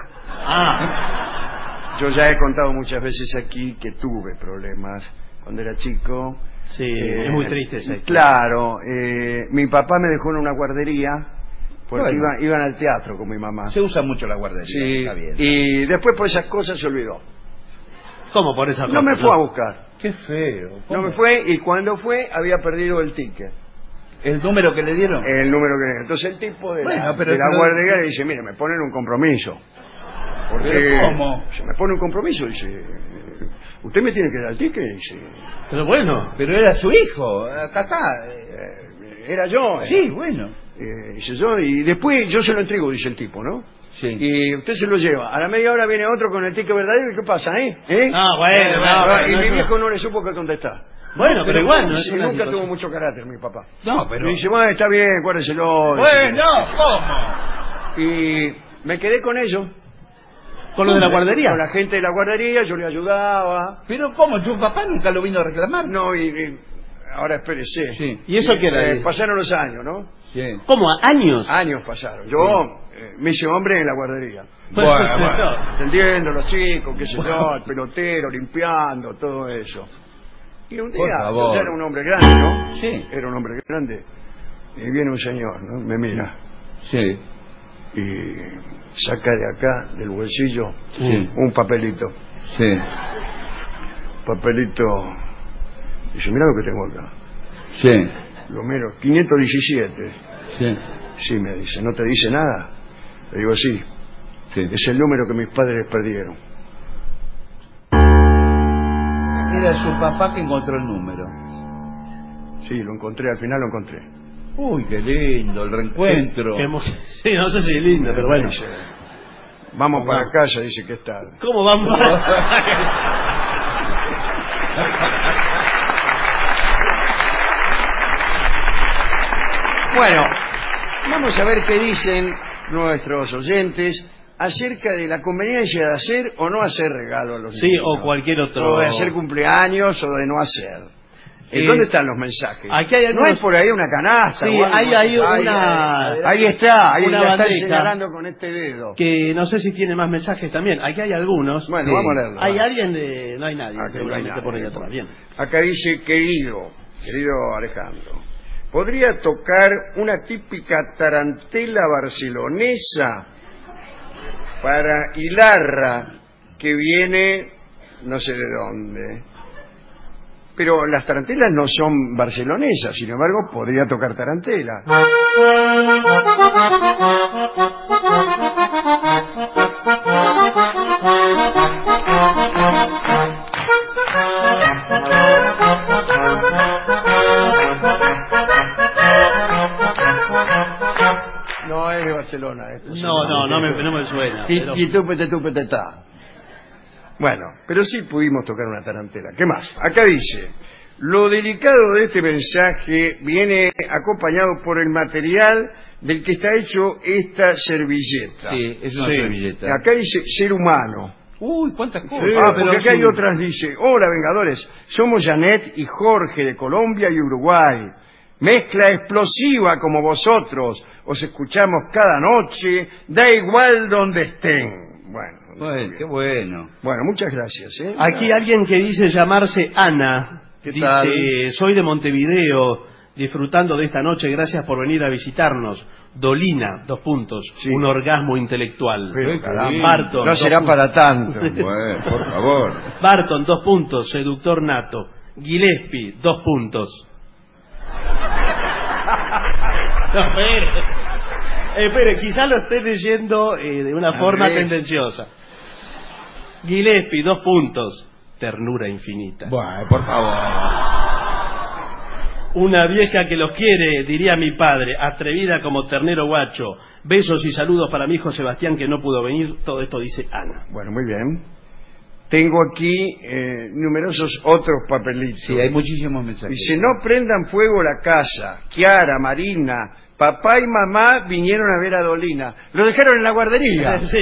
Yo ya he contado muchas veces aquí que tuve problemas cuando era chico. Sí, es muy triste esa historia. Claro, mi papá me dejó en una guardería porque Bueno. iban al teatro con mi mamá. Se usa mucho la guardería. Sí, Está bien. y después por esas cosas se olvidó. ¿Cómo por esa No me fue a buscar. Qué feo. No me fue, y cuando fue había perdido el ticket. ¿El número que le dieron? El número que... Entonces el tipo de Bueno, la, pero de la eso- guardería le dice, mire, me ponen un compromiso. Porque ¿Pero cómo? se me pone un compromiso, dice, usted me tiene que dar el ticket, dice. Pero bueno. Pero era su hijo. Acá está. Era yo. Sí, bueno. Dice yo, y después yo se lo entrego, dice el tipo, ¿no? Sí. Y usted se lo lleva. A la media hora viene otro con el ticket verdadero, ¿y qué pasa, ¿eh? Ah, bueno, no, y no, mi no. viejo no le supo qué contestar. Bueno, pero igual, no es Sí, una nunca situación. tuvo mucho carácter mi papá. No, pero... Y dice, bueno, está bien, guárdeselo. Bueno, ¿cómo? Y me quedé con ello. ¿Con lo de la guardería? Con la gente de la guardería, yo le ayudaba. ¿Pero cómo? ¿Tu papá nunca lo vino a reclamar? No, y ahora espérese. Sí. ¿Y eso qué era? Pasaron los años, ¿no? Sí. ¿Cómo? ¿Años? Años pasaron. Yo me hice hombre en la guardería. Bueno, bueno. Atendiendo a los chicos, qué sé yo, el pelotero, limpiando, todo eso. Y un día, Por favor. yo ya era un hombre grande, ¿no? Sí. Era un hombre grande. Y viene un señor, ¿no? Me mira. Sí. Y saca de acá, del bolsillo, Sí. un papelito. Sí. Papelito. Dice, mira lo que tengo acá. Sí. Lo miro, 517. Sí. Sí, me dice, ¿no te dice nada? Le digo, sí. Sí. Es el número que mis padres perdieron. Era su papá que encontró el número. Sí, lo encontré, al final lo encontré. Uy, qué lindo, el reencuentro. Sí, no sé si es lindo, pero bueno. Dice, vamos para casa, dice que es tarde. ¿Cómo vamos? Bueno, vamos a ver qué dicen nuestros oyentes acerca de la conveniencia de hacer o no hacer regalo a los Sí, niños. o cualquier otro. O de hacer cumpleaños o de no hacer. ¿Dónde están los mensajes? Aquí hay ¿No algunos... hay por ahí una canasta? Sí, o algo? hay ahí una... Ahí está, ahí una la están bandeja señalando con este dedo. que no sé si tiene más mensajes también. Aquí hay algunos. Bueno, Sí. vamos a leerlo. Hay va. alguien de... No hay nadie, Ah, que no hay seguramente nadie, por ahí atrás. Bien. Acá dice, querido Alejandro, ¿podría tocar una típica tarantela barcelonesa para Hilarra que viene no sé de dónde? Pero las tarantelas no son barcelonesas, sin embargo podría tocar tarantela. No es de Barcelona esto. No me suena. pero- Y túpete está. Bueno, pero sí pudimos tocar una tarantela. ¿Qué más? Acá dice, lo delicado de este mensaje viene acompañado por el material del que está hecho esta servilleta. Sí, es una Sí. servilleta. Acá dice ser humano. Uy, cuántas cosas. Porque acá hay otras, dice, hola Vengadores, somos Janet y Jorge de Colombia y Uruguay. Mezcla explosiva como vosotros, os escuchamos cada noche, da igual donde estén. Bueno, qué bueno. Bueno, muchas gracias. Aquí alguien que dice llamarse Ana. ¿Qué Dice, tal? soy de Montevideo, disfrutando de esta noche, gracias por venir a visitarnos. Dolina, 2 puntos, Sí. un orgasmo intelectual. Pero, caramba, Barton, no 2 será puntos. para tanto. Bueno, por favor. Barton, 2 puntos, seductor nato. Gillespie, 2 puntos. No, espere, quizá lo esté leyendo de una forma revés. tendenciosa. Gillespie, 2 puntos, ternura infinita. Bueno, por favor. Una vieja que los quiere, diría mi padre, atrevida como ternero guacho. Besos y saludos para mi hijo Sebastián que no pudo venir. Todo esto dice Ana. Bueno, muy bien. Tengo aquí numerosos otros papelitos. Sí, hay muchísimos mensajes. Dice, no prendan fuego la casa. Kiara, Marina, papá y mamá vinieron a ver a Dolina. Lo dejaron en la guardería. Sí.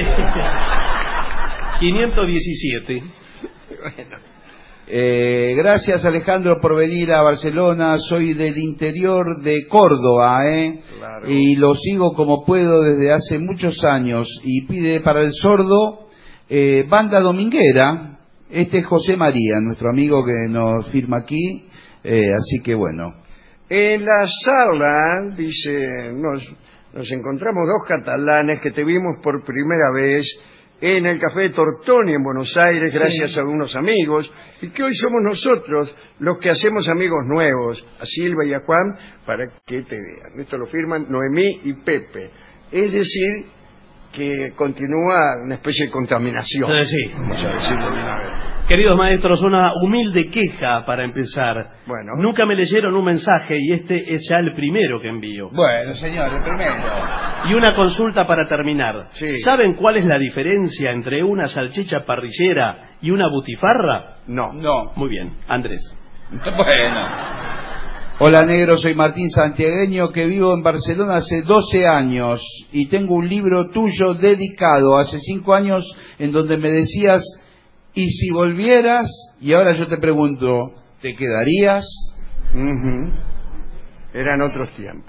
517. Bueno. Gracias Alejandro por venir a Barcelona. Soy del interior de Córdoba, Claro. y lo sigo como puedo desde hace muchos años. Y pide para el sordo banda dominguera. Este es José María, nuestro amigo que nos firma aquí. Así que bueno. En la sala, dice, nos encontramos dos catalanes que te vimos por primera vez en el Café de Tortoni en Buenos Aires, gracias a unos amigos, y que hoy somos nosotros los que hacemos amigos nuevos, a Silva y a Juan, para que te vean. Esto lo firman Noemí y Pepe. Es decir, que continúa una especie de contaminación. Sí. Vamos a decirlo de una vez. Queridos maestros, una humilde queja para empezar. Bueno. Nunca me leyeron un mensaje y este es ya el primero que envío. Bueno, señor, el primero. Y una consulta para terminar. Sí. ¿Saben cuál es la diferencia entre una salchicha parrillera y una butifarra? No. Muy bien, Andrés. Bueno. Hola, negro, soy Martín Santiagueño, que vivo en Barcelona hace 12 años y tengo un libro tuyo dedicado hace 5 años en donde me decías, ¿y si volvieras? Y ahora yo te pregunto, ¿te quedarías? Eran otros tiempos.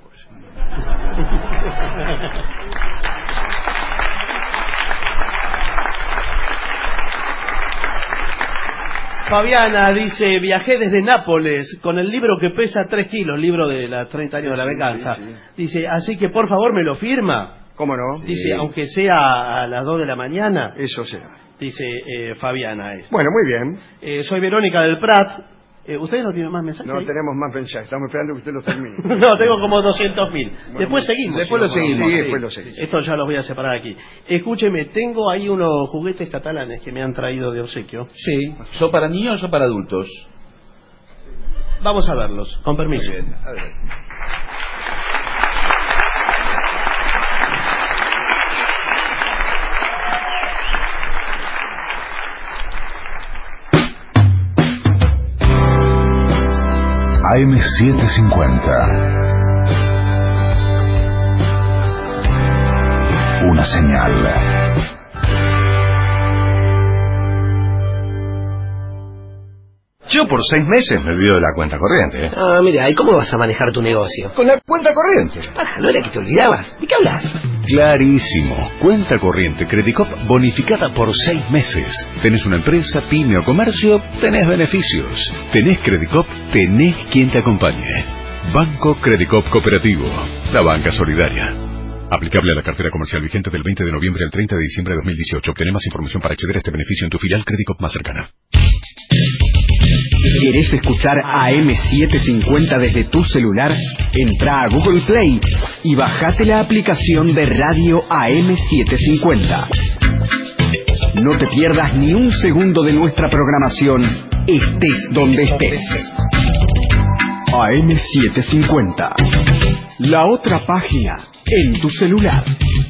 Fabiana dice, viajé desde Nápoles con el libro que pesa 3 kilos, libro de los 30 años de la venganza. Sí. Dice, así que por favor me lo firma. ¿Cómo no? Dice, aunque sea a las 2 de la mañana. Eso será. Dice Fabiana. Bueno, muy bien. Soy Verónica del Prat. ¿Ustedes no tienen más mensajes? No ahí? tenemos más mensajes. Estamos esperando que usted los termine. No, tengo como 200.000. Bueno, Después seguimos. Después lo seguimos. Sí, después lo seguimos. Esto ya los voy a separar aquí. Escúcheme, tengo ahí unos juguetes catalanes que me han traído de obsequio. Sí. ¿Son para niños o para adultos? Vamos a verlos, con permiso. Muy bien, adelante. AM750. Una señal. Yo por 6 meses me olvido de la cuenta corriente. Ah, mira, ¿y cómo vas a manejar tu negocio? Con la cuenta corriente. Ah, ¿no era que te olvidabas? ¿De qué hablas? Clarísimo. Cuenta corriente Credicop bonificada por 6 meses. ¿Tenés una empresa, pyme o comercio? Tenés beneficios. ¿Tenés Credicop? Tenés quien te acompañe. Banco Credicop Cooperativo. La banca solidaria. Aplicable a la cartera comercial vigente del 20 de noviembre al 30 de diciembre de 2018. Obtené más información para acceder a este beneficio en tu filial Credicop más cercana. ¿Querés escuchar AM750 desde tu celular? Entra a Google Play y bajate la aplicación de radio AM750. No te pierdas ni un segundo de nuestra programación, estés donde estés. AM750. La otra página en tu celular.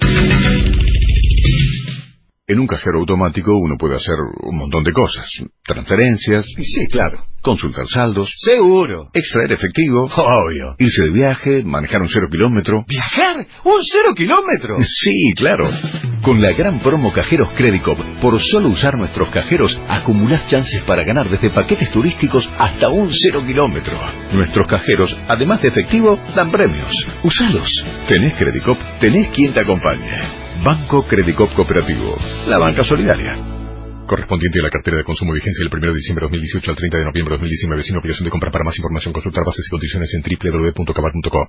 En un cajero automático uno puede hacer un montón de cosas. Transferencias. Sí, claro. Consultar saldos. Seguro. Extraer efectivo. Obvio. Irse de viaje, manejar un 0 kilómetro. ¿Viajar? ¿Un 0 kilómetro? Sí, claro. Con la gran promo Cajeros Credicop, por solo usar nuestros cajeros, acumulás chances para ganar desde paquetes turísticos hasta un 0 kilómetro. Nuestros cajeros, además de efectivo, dan premios. Usalos. Tenés Credicop, tenés quien te acompañe. Banco Credicop Cooperativo. La banca solidaria. Correspondiente a la cartera de consumo vigencia del 1 de diciembre de 2018 al 30 de noviembre de 2019 sin obligación de compra. Para más información consultar bases y condiciones en www.cabar.coop.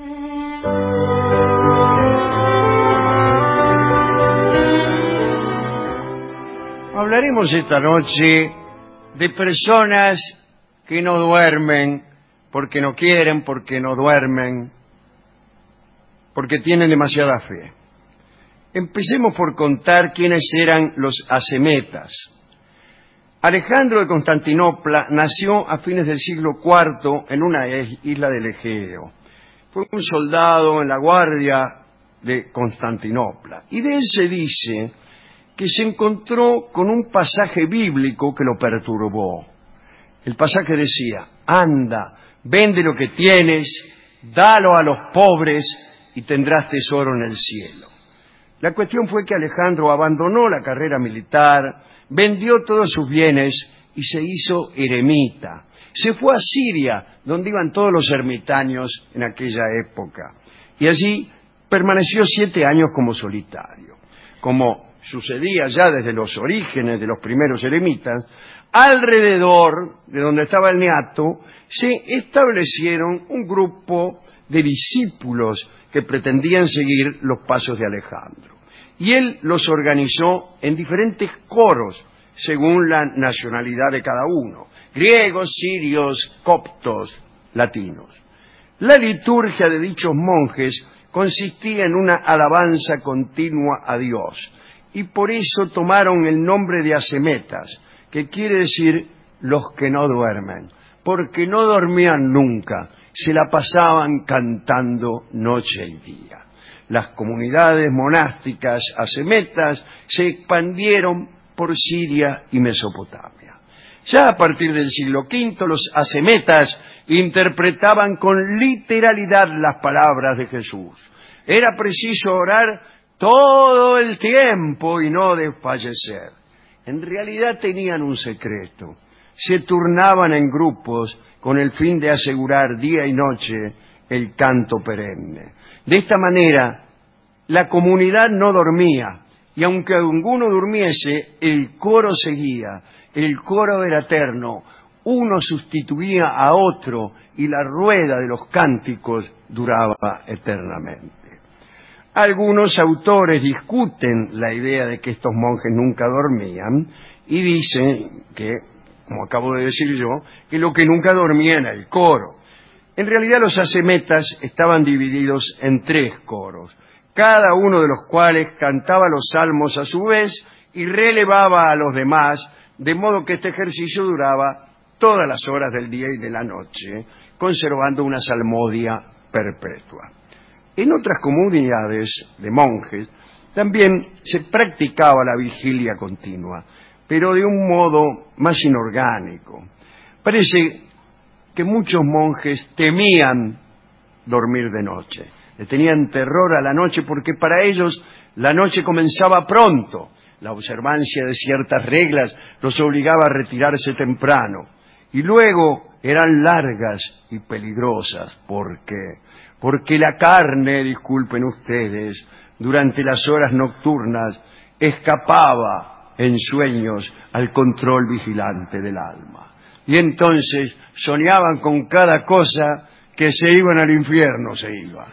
Hablaremos esta noche de personas que no duermen porque no quieren, porque no duermen, porque tienen demasiada fe. Empecemos por contar quiénes eran los asemetas. Alejandro de Constantinopla nació a fines del siglo IV en una isla del Egeo. Fue un soldado en la guardia de Constantinopla. Y de él se dice que se encontró con un pasaje bíblico que lo perturbó. El pasaje decía, anda, vende lo que tienes, dalo a los pobres y tendrás tesoro en el cielo. La cuestión fue que Alejandro abandonó la carrera militar, vendió todos sus bienes y se hizo eremita. Se fue a Siria, donde iban todos los ermitaños en aquella época. Y allí permaneció 7 años como solitario. Como sucedía ya desde los orígenes de los primeros eremitas, alrededor de donde estaba el neato, se establecieron un grupo de discípulos que pretendían seguir los pasos de Alejandro. Y él los organizó en diferentes coros, según la nacionalidad de cada uno: griegos, sirios, coptos, latinos. La liturgia de dichos monjes consistía en una alabanza continua a Dios, y por eso tomaron el nombre de asemetas, que quiere decir los que no duermen, porque no dormían nunca, se la pasaban cantando noche y día. Las comunidades monásticas asemetas se expandieron por Siria y Mesopotamia. Ya a partir del siglo V, los asemetas interpretaban con literalidad las palabras de Jesús. Era preciso orar todo el tiempo y no desfallecer. En realidad tenían un secreto. Se turnaban en grupos con el fin de asegurar día y noche el canto perenne. De esta manera, la comunidad no dormía, y aunque alguno durmiese, el coro seguía. El coro era eterno, uno sustituía a otro y la rueda de los cánticos duraba eternamente. Algunos autores discuten la idea de que estos monjes nunca dormían y dicen que, como acabo de decir yo, que lo que nunca dormía era el coro. En realidad los asemetas estaban divididos en 3 coros, cada uno de los cuales cantaba los salmos a su vez y relevaba a los demás, de modo que este ejercicio duraba todas las horas del día y de la noche, conservando una salmodia perpetua. En otras comunidades de monjes también se practicaba la vigilia continua, pero de un modo más inorgánico. Parece que muchos monjes temían dormir de noche, le tenían terror a la noche porque para ellos la noche comenzaba pronto. La observancia de ciertas reglas los obligaba a retirarse temprano, y luego eran largas y peligrosas. ¿Por qué? Porque la carne, disculpen ustedes, durante las horas nocturnas escapaba en sueños al control vigilante del alma. Y entonces soñaban con cada cosa que se iban al infierno, se iban.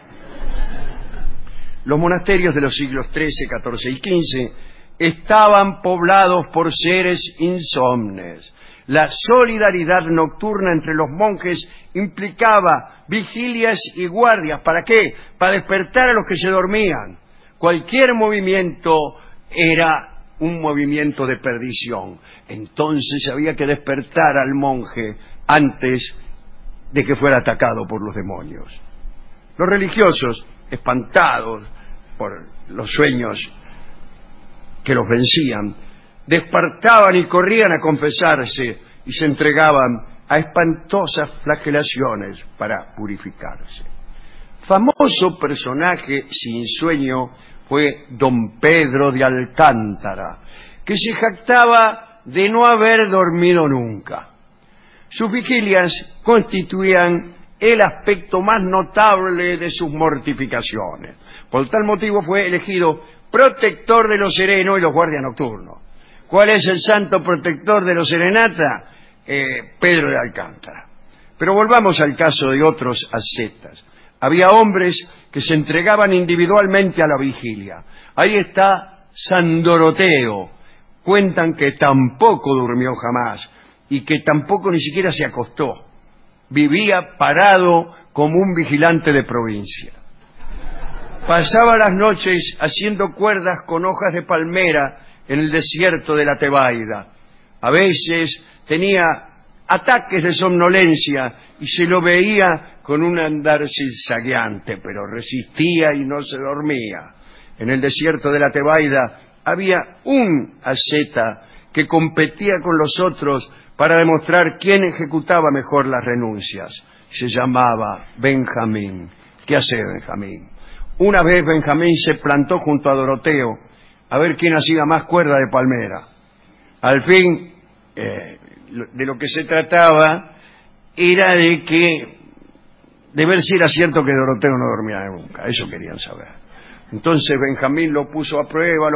Los monasterios de los siglos XIII, XIV y XV estaban poblados por seres insomnes. La solidaridad nocturna entre los monjes implicaba vigilias y guardias. ¿Para qué? Para despertar a los que se dormían. Cualquier movimiento era un movimiento de perdición. Entonces había que despertar al monje antes de que fuera atacado por los demonios. Los religiosos, espantados por los sueños que los vencían, despertaban y corrían a confesarse y se entregaban a espantosas flagelaciones para purificarse. Famoso personaje sin sueño fue don Pedro de Alcántara, que se jactaba de no haber dormido nunca. Sus vigilias constituían el aspecto más notable de sus mortificaciones. Por tal motivo fue elegido protector de los serenos y los guardias nocturnos. ¿Cuál es el santo protector de los serenata? Pedro de Alcántara. Pero volvamos al caso de otros ascetas. Había hombres que se entregaban individualmente a la vigilia. Ahí está San Doroteo. Cuentan que tampoco durmió jamás y que tampoco ni siquiera se acostó. Vivía parado como un vigilante de provincia. Pasaba las noches haciendo cuerdas con hojas de palmera en el desierto de la Tebaida. A veces tenía ataques de somnolencia y se lo veía con un andar zigzagueante, pero resistía y no se dormía. En el desierto de la Tebaida había un asceta que competía con los otros para demostrar quién ejecutaba mejor las renuncias. Se llamaba Benjamín. ¿Qué hace Benjamín? Una vez Benjamín se plantó junto a Doroteo a ver quién hacía más cuerda de palmera. Al fin, de lo que se trataba era de ver si era cierto que Doroteo no dormía nunca. Eso querían saber. Entonces Benjamín lo puso a prueba.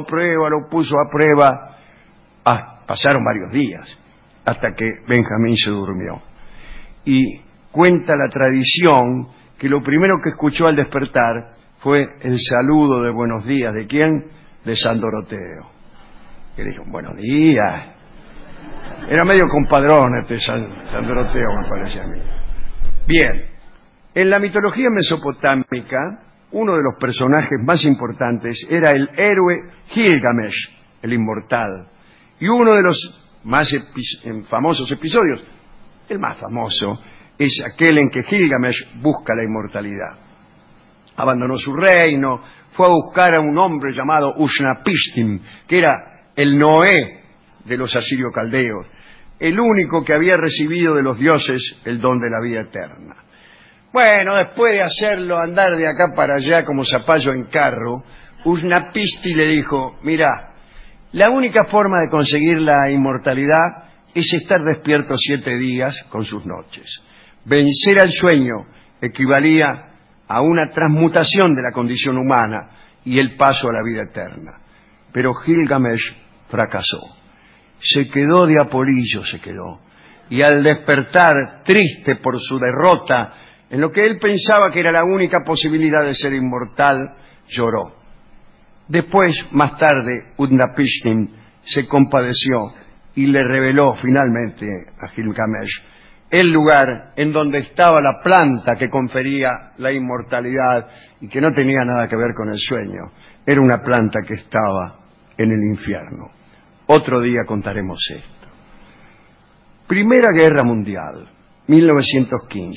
Pasaron varios días hasta que Benjamín se durmió. Y cuenta la tradición que lo primero que escuchó al despertar fue el saludo de buenos días. ¿De quién? De San Doroteo. Que le dijo, buenos días. Era medio compadrón San Doroteo, me parece a mí. Bien, en la mitología mesopotámica, uno de los personajes más importantes era el héroe Gilgamesh, el inmortal. Y uno de los más famosos episodios, el más famoso, es aquel en que Gilgamesh busca la inmortalidad. Abandonó su reino, fue a buscar a un hombre llamado Ushnapishtim, que era el Noé de los asirio-caldeos, el único que había recibido de los dioses el don de la vida eterna. Bueno, después de hacerlo andar de acá para allá como zapallo en carro, Ushnapishtim le dijo, mira, la única forma de conseguir la inmortalidad es estar despierto 7 días con sus noches. Vencer al sueño equivalía a una transmutación de la condición humana y el paso a la vida eterna. Pero Gilgamesh fracasó. Se quedó de apolillo, y al despertar, triste por su derrota, en lo que él pensaba que era la única posibilidad de ser inmortal, lloró. Después, más tarde, Utnapishtim se compadeció y le reveló finalmente a Gilgamesh el lugar en donde estaba la planta que confería la inmortalidad y que no tenía nada que ver con el sueño. Era una planta que estaba en el infierno. Otro día contaremos esto. Primera Guerra Mundial, 1915.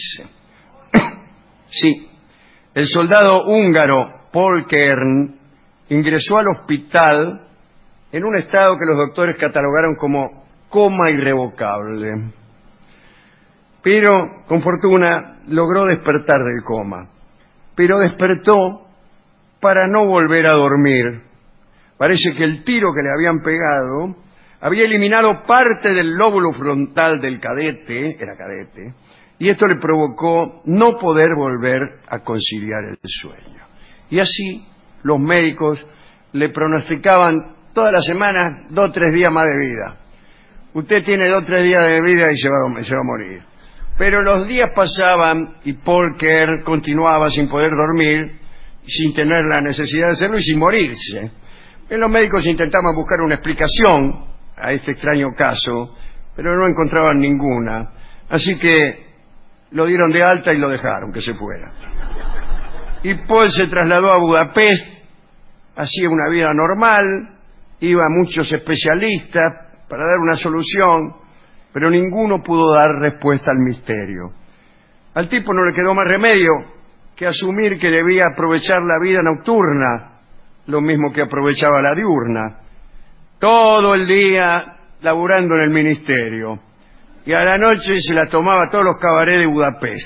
Sí, el soldado húngaro Paul Kern ingresó al hospital en un estado que los doctores catalogaron como coma irrevocable. Pero, con fortuna, logró despertar del coma. Pero despertó para no volver a dormir. Parece que el tiro que le habían pegado había eliminado parte del lóbulo frontal del cadete, era cadete, y esto le provocó no poder volver a conciliar el sueño. Y así los médicos le pronosticaban todas las semanas 2 o 3 días más de vida. Usted tiene 2 o 3 días de vida y se va a morir. Pero los días pasaban y Paul Kern continuaba sin poder dormir, sin tener la necesidad de hacerlo y sin morirse. Los médicos intentaban buscar una explicación a este extraño caso, pero no encontraban ninguna. Así que lo dieron de alta y lo dejaron que se fuera. Y Paul se trasladó a Budapest, hacía una vida normal, iba a muchos especialistas para dar una solución, pero ninguno pudo dar respuesta al misterio. Al tipo no le quedó más remedio que asumir que debía aprovechar la vida nocturna, lo mismo que aprovechaba la diurna, todo el día laburando en el ministerio, y a la noche se la tomaba a todos los cabarets de Budapest.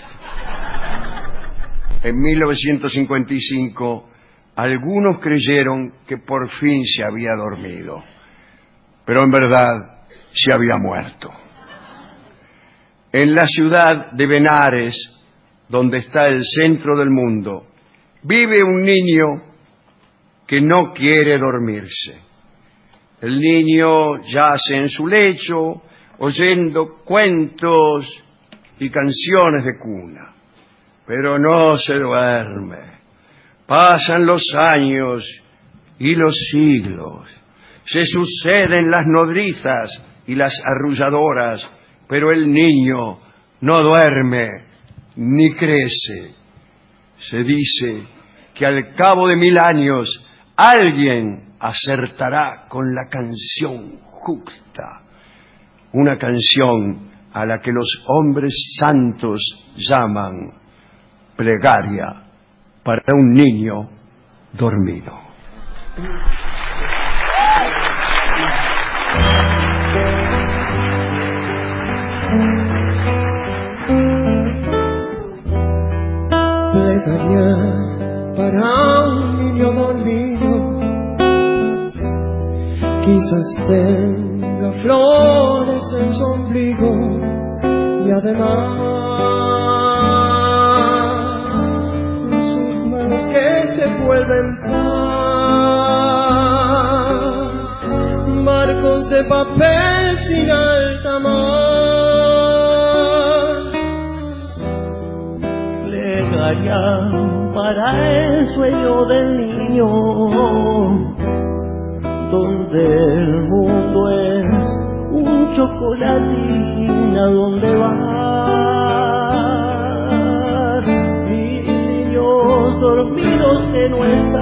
En 1955, algunos creyeron que por fin se había dormido, pero en verdad se había muerto. En la ciudad de Benares, donde está el centro del mundo, vive un niño que no quiere dormirse. El niño yace en su lecho, oyendo cuentos y canciones de cuna, pero no se duerme. Pasan los años y los siglos, se suceden las nodrizas y las arrulladoras, pero el niño no duerme ni crece. Se dice que al cabo de 1000 años alguien acertará con la canción justa, una canción a la que los hombres santos llaman plegaria para un niño dormido. Plegaria para un niño dormido, quizás tenga flores en su ombligo y además sus manos que se vuelven pan, barcos de papel sin alta mar. plegaria para el sueño del niño, donde el mundo es un chocolatín. ¿A dónde vas? Niños dormidos que no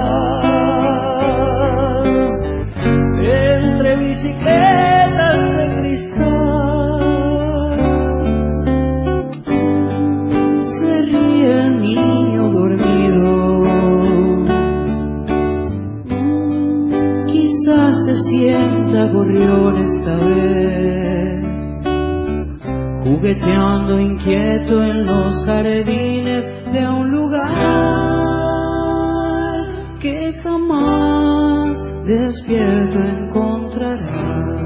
están entre bicicletas de cristal. Se ríe el niño dormido, quizás se sienta gorrión esta vez, jugueteando inquieto en los jardines de un lugar que jamás despierto encontrará.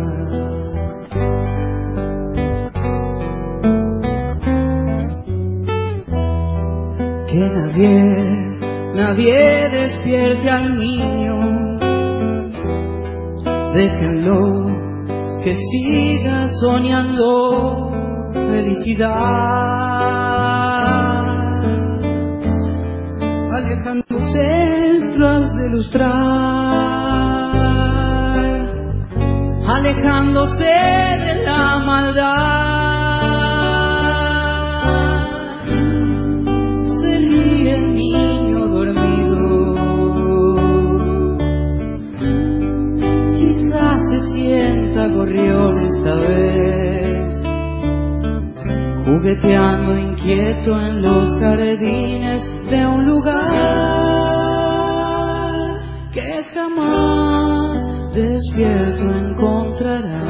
Que nadie despierte al niño, déjenlo que siga soñando felicidad, alejándose tras de lustrar, alejándose de la maldad. Se ríe el niño dormido, quizás se sienta gorrión esta vez, jugueteando inquieto en los jardines de un lugar que jamás despierto encontrará.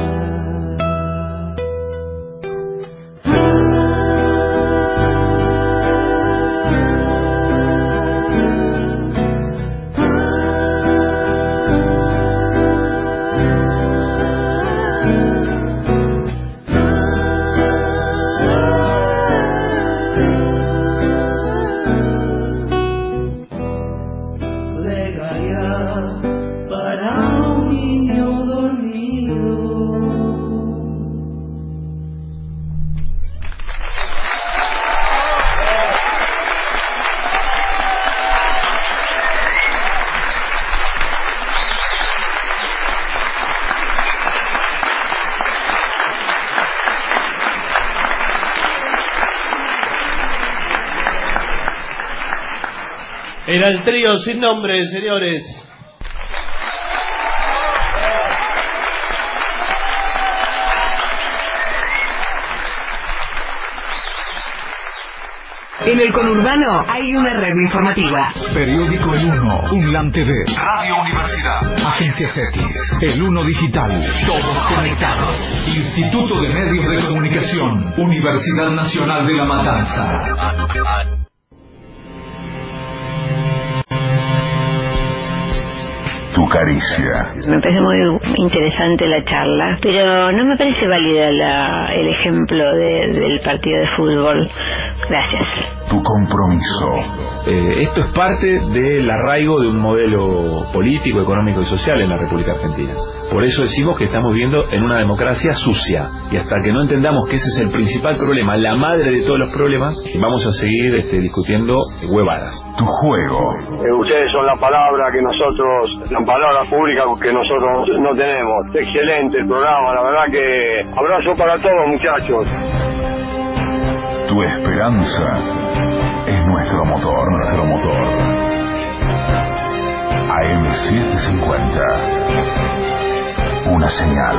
Era el trío sin nombre, señores. En el conurbano hay una red informativa. Periódico El Uno, Unlan TV, Radio Universidad, Agencia CETIS, El Uno Digital, todos conectados. Instituto de Medios de Comunicación, Universidad Nacional de La Matanza. Tu caricia. Me parece muy interesante la charla, pero no me parece válida el ejemplo del partido de fútbol. Gracias. Tu compromiso. Esto es parte del arraigo de un modelo político, económico y social en la República Argentina. Por eso decimos que estamos viviendo en una democracia sucia. Y hasta que no entendamos que ese es el principal problema, la madre de todos los problemas, vamos a seguir discutiendo huevadas. Tu juego. Ustedes son la palabra pública que nosotros no tenemos. Excelente el programa, la verdad que abrazo para todos, muchachos. Tu esperanza es nuestro motor. AM750. Una señal.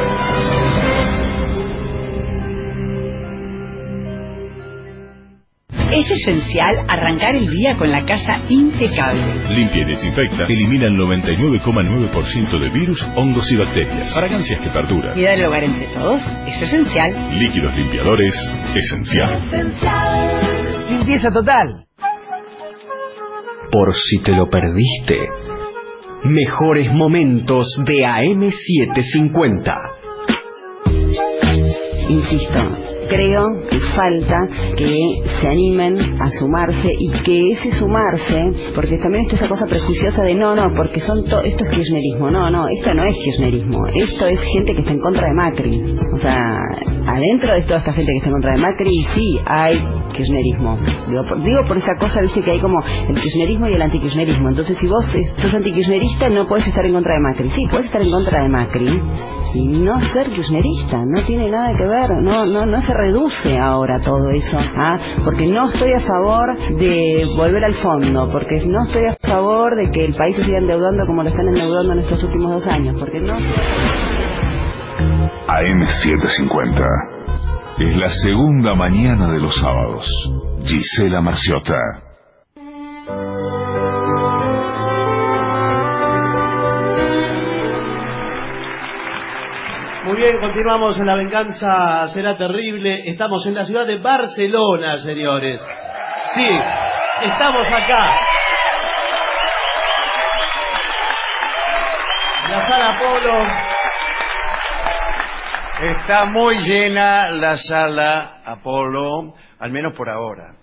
Es esencial arrancar el día con la casa impecable. Limpia y desinfecta, elimina el 99,9% de virus, hongos y bacterias. Fragancias que perduran. Cuidar el hogar entre todos es esencial. Líquidos limpiadores, esencial. Limpieza total. Por si te lo perdiste, mejores momentos de AM750. Insisto, creo que falta que se animen a sumarse y que ese sumarse, porque también está esa cosa prejuiciosa de no, porque esto es kirchnerismo. No, esto no es kirchnerismo, esto es gente que está en contra de Macri. O sea, adentro de toda esta gente que está en contra de Macri sí hay kirchnerismo. Digo por esa cosa, dice que hay como el kirchnerismo y el antikirchnerismo. Entonces si vos sos antikirchnerista no podés estar en contra de Macri. Sí, podés estar en contra de Macri y no ser kirchnerista, no tiene nada que ver, no se reduce ahora todo eso, porque no estoy a favor de volver al fondo, porque no estoy a favor de que el país se siga endeudando como lo están endeudando en estos últimos 2 años, porque no. AM750 es la segunda mañana de los sábados. Gisela Marciota. Muy bien, continuamos en La Venganza Será Terrible. Estamos en la ciudad de Barcelona, señores. Sí, estamos acá. La sala Apolo. Está muy llena la sala Apolo, al menos por ahora.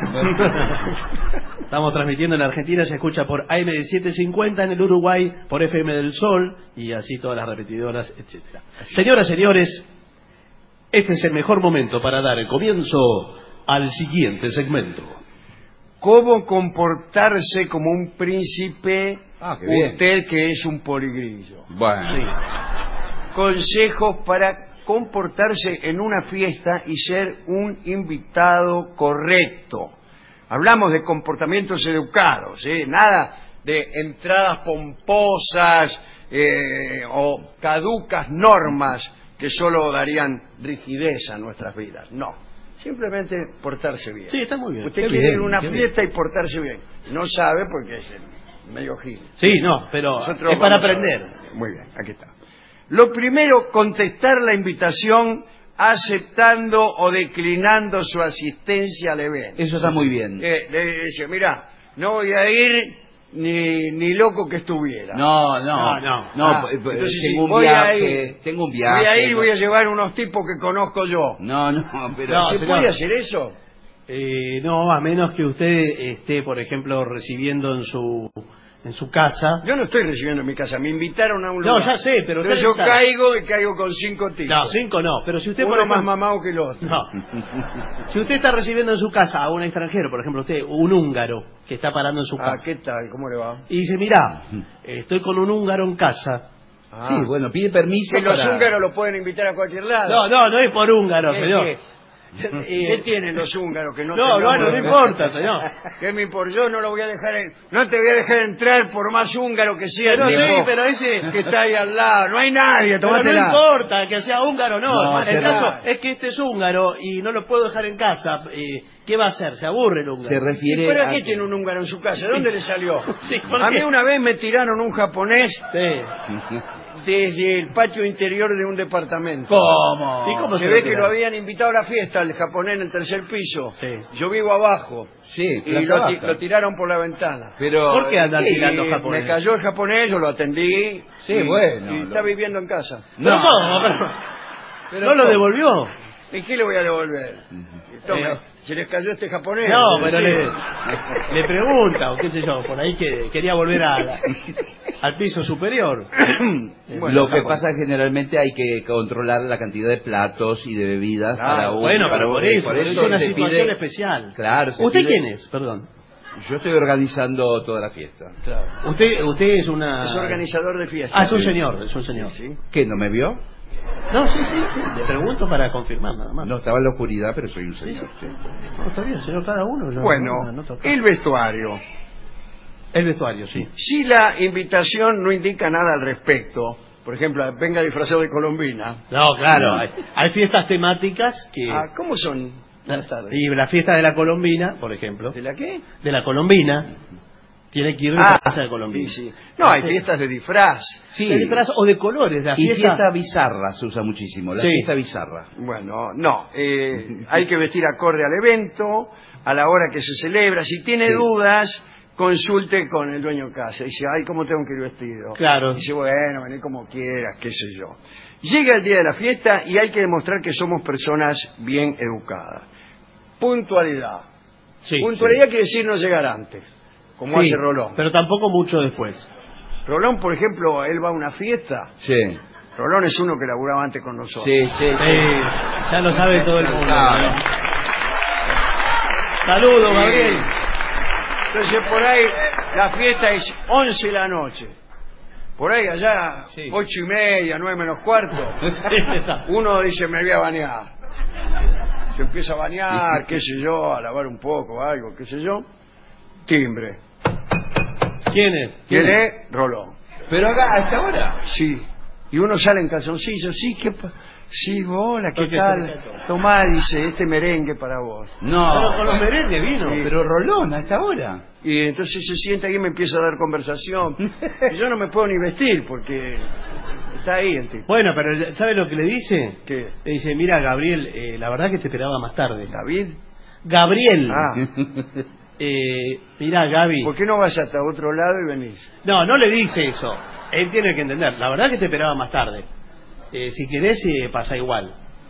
Estamos transmitiendo en Argentina, se escucha por AM750, en el Uruguay por FM del Sol y así todas las repetidoras, etcétera. Señoras, señores, este es el mejor momento para dar el comienzo al siguiente segmento. ¿Cómo comportarse como un príncipe usted que es un poligrillo? Bueno. Sí. Consejos para comportarse en una fiesta y ser un invitado correcto. Hablamos de comportamientos educados, nada de entradas pomposas o caducas normas que solo darían rigidez a nuestras vidas. No, simplemente portarse bien. Sí, está muy bien. Usted quiere ir a una fiesta y portarse bien. No sabe porque es medio gil. Sí, no, pero nosotros es para aprender. Muy bien, aquí está. Lo primero, contestar la invitación aceptando o declinando su asistencia al evento. Eso está muy bien. Le dice, mira, no voy a ir ni loco que estuviera. No. Entonces, tengo un viaje. Voy a ir y voy a llevar unos tipos que conozco yo. No, pero ¿Se puede hacer eso? No, a menos que usted esté, por ejemplo, recibiendo en su casa. Yo no estoy recibiendo en mi casa, me invitaron a un lugar. No, ya sé, pero yo caigo con 5 tipos. No, 5 no, pero si usted uno por ejemplo, más mamado que el otro. No. Si usted está recibiendo en su casa a un extranjero, por ejemplo, usted, un húngaro que está parando en su casa. ¿Qué tal? ¿Cómo le va? Y dice, mira, estoy con un húngaro en casa. Sí, bueno, pide permiso. Que los húngaros lo pueden invitar a cualquier lado. No es por húngaro, señor. ¿Qué tienen los húngaros que no no importa, señor. ¿Qué me importa? Yo no lo voy a dejar no te voy a dejar entrar por más húngaro que sea. Pero ese que está ahí al lado, no hay nadie, pero no importa que sea húngaro, no. El caso es que este es húngaro y no lo puedo dejar en casa. ¿Qué va a hacer? Se aburre el húngaro. Se refiere ¿Y para qué tiene un húngaro en su casa? ¿De dónde le salió? Sí, a mí una vez me tiraron un japonés. Sí. Desde el patio interior de un departamento. ¿Cómo? ¿Y cómo se ve que lo habían invitado a la fiesta, el japonés en el 3er piso? Sí. Yo vivo abajo. Sí, y lo tiraron por la ventana. Pero ¿por qué andan tirando japonés? Me cayó el japonés, yo lo atendí. Sí, bueno. Y está viviendo en casa. No, pero ¿no lo devolvió? ¿Y qué le voy a devolver? Tome, ¿se les cayó este japonés? No, pero le pregunta, o qué sé yo, por ahí que quería volver al piso superior. Bueno, lo que pasa es que generalmente hay que controlar la cantidad de platos y de bebidas para uno. Bueno, pero por eso es una situación especial. Claro. ¿Usted quién es? Perdón. Yo estoy organizando toda la fiesta. Claro. Usted es Es organizador de fiesta. Es un señor. ¿Sí? ¿Qué, no me vio? No, sí. Le pregunto para confirmar nada más. No, estaba en la oscuridad, pero soy un señor. Sí. No, está bien, señor, cada uno. Bueno, el vestuario. El vestuario, sí. Si la invitación no indica nada al respecto, por ejemplo, venga disfrazado de colombina. No, claro, hay fiestas temáticas que... ¿Cómo son? Y la fiesta de la colombina, por ejemplo. ¿De la qué? De la colombina. Tiene que ir a casa de colombina. Sí. No, hay fiestas de disfraz. Sí. De disfraz o de colores. Y fiesta bizarra se usa muchísimo. La fiesta bizarra. Bueno, no. Hay que vestir acorde al evento, a la hora que se celebra. Si tiene dudas, consulte con el dueño de casa. Dice, ¿cómo tengo que ir vestido? Claro. Dice, bueno, vení como quieras, qué sé yo. Llega el día de la fiesta y hay que demostrar que somos personas bien educadas. Puntualidad. Sí, Puntualidad quiere decir no llegar antes, como hace Rolón. Pero tampoco mucho después. Rolón, por ejemplo, él va a una fiesta. Sí. Rolón es uno que laburaba antes con nosotros. Sí. Ya lo sabe todo el mundo. Saludos, Gabriel. Entonces por ahí la fiesta es 11 de la noche. Por ahí allá, 8:30, 9 menos cuarto. Uno dice, me voy a bañar. Se empieza a bañar, qué sé yo, a lavar un poco, algo, qué sé yo. Timbre. ¿Quién es? ¿Quién es? Rolón. ¿Pero acá, hasta ahora? Sí. Y uno sale en calzoncillos. Sí, hola, ¿qué tal? Tomá, dice, este merengue para vos. No. Pero con los merengues vino. Sí. Pero Rolón, hasta ahora. Y entonces se sienta ahí y me empieza a dar conversación. Y yo no me puedo ni vestir porque está ahí el tipo. Bueno, pero ¿sabe lo que le dice? ¿Qué? Le dice, mira, Gabriel, la verdad que te esperaba más tarde. ¿David? Gabriel. Ah. Mira, Gaby. ¿Por qué no vas hasta otro lado y venís? No le dice eso. Él tiene que entender. La verdad que te esperaba más tarde. Si querés, pasa igual.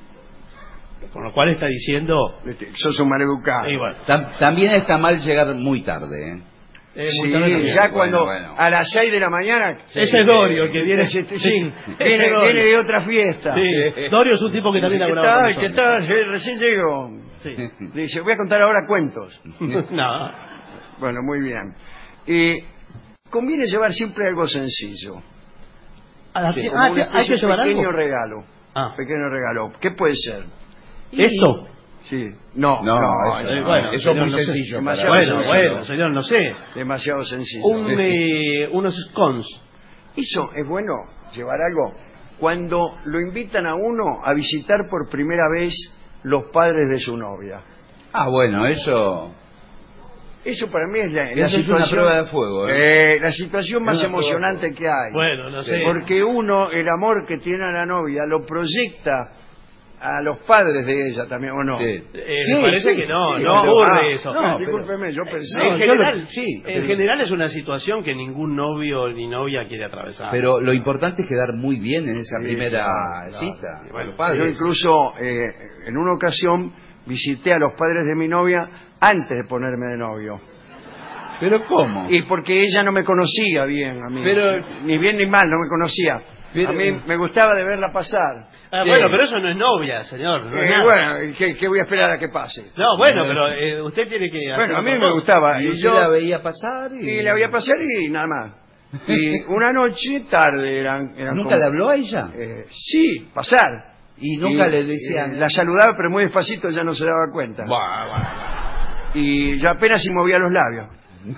Con lo cual está diciendo... Sos un maleducado. Bueno. También está mal llegar muy tarde, ¿eh? Sí, ya cuando a las 6 de la mañana... Ese es Dorio, el que viene... Viene de otra fiesta. Sí. Dorio es un tipo que también laburaba. ¿Qué tal? Recién llegó. Sí. Dice, voy a contar ahora cuentos. No. Bueno, muy bien. Y conviene llevar siempre algo sencillo. ¿Hay que llevar algo? Pequeño regalo. Pequeño regalo. ¿Qué puede ser? ¿Esto? Sí. No, bueno, eso es muy sencillo. Bueno, señor, no sé. Demasiado sencillo. Unos scones. Eso es bueno, llevar algo. Cuando lo invitan a uno a visitar por primera vez los padres de su novia. Bueno, eso para mí es la situación, es una prueba de fuego. La situación más emocionante que hay. Bueno, no sé. Porque uno, el amor que tiene a la novia, lo proyecta a los padres de ella también, ¿o no? Me parece que no ocurre eso. Discúlpeme, yo pensé. En general es una situación que ningún novio ni novia quiere atravesar. Pero lo importante es quedar muy bien en esa primera cita. Bueno, yo incluso en una ocasión visité a los padres de mi novia antes de ponerme de novio. ¿Pero cómo? Y porque ella no me conocía bien a mí. Ni bien ni mal, no me conocía. A mí me gustaba de verla pasar. Bueno, pero eso no es novia, señor. No es nada. Bueno, ¿qué voy a esperar a que pase? No, bueno, pero usted tiene que... Bueno, a mí me gustaba. Y yo la veía pasar y la veía pasar y nada más. Y una noche tarde eran ¿Nunca le habló a ella? Sí, pasar. Y nunca le decían... La saludaba, pero muy despacito, ya no se daba cuenta. Y yo apenas si movía los labios.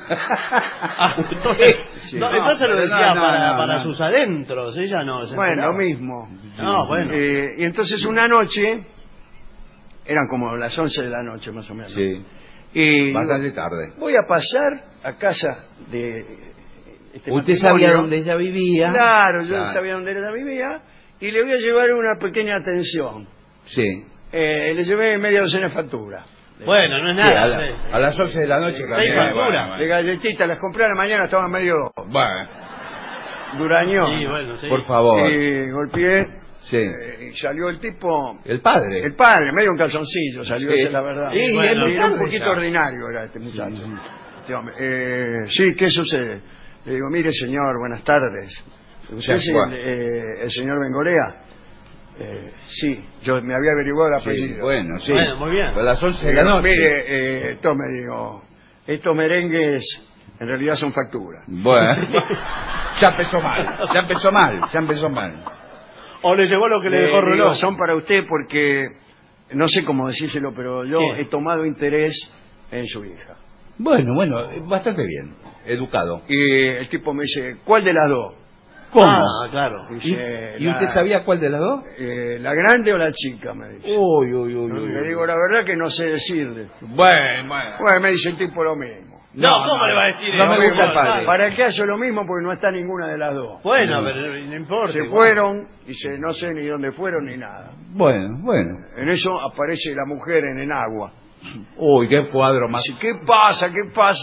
Entonces lo decía para sus adentros, ella no. Bueno, lo mismo. Bueno. Y entonces una noche, eran como las 11 de la noche más o menos. Sí. Y bastante tarde. Voy a pasar a casa de Usted sabía dónde ella vivía. Claro, yo sabía dónde ella vivía y le voy a llevar una pequeña atención. Sí. Le llevé media docena de facturas. Bueno, no es nada. A las 11 de la noche. 6 facturas. De galletitas, las compré a la mañana, estaban medio durañón. Sí, bueno, sí. Por favor. Y golpeé. Sí. Y salió el tipo... ¿El padre? El padre, medio un calzoncillo, salió, esa es la verdad. Sí, bueno, era un poquito ordinario era este muchacho. Sí, ¿qué sucede? Le digo, mire señor, buenas tardes. ¿Usted es el señor Bengolea? Sí, yo me había averiguado el apellido. Bueno, muy bien. A las 11 de la noche. Mire, tome, digo, estos merengues en realidad son facturas. Bueno, ya empezó mal. O le llevó lo que le dejó Rolón. Son para usted porque, no sé cómo decírselo, pero yo he tomado interés en su hija. Bueno, bastante bien, educado. Y el tipo me dice, ¿cuál de las dos? ¿Cómo? Claro. Dice, ¿Y usted sabía cuál de las dos? ¿La grande o la chica? Me dice. Le digo, la verdad que no sé decirle. Bueno, me dice el tipo lo mismo. No, ¿cómo le va a decir eso? No me gusta el padre. ¿Para qué hace lo mismo? Porque no está ninguna de las dos. Bueno, pero no importa. Se fueron, y no sé ni dónde fueron ni nada. Bueno. En eso aparece la mujer en agua. Uy, qué cuadro más. Dice, ¿qué pasa?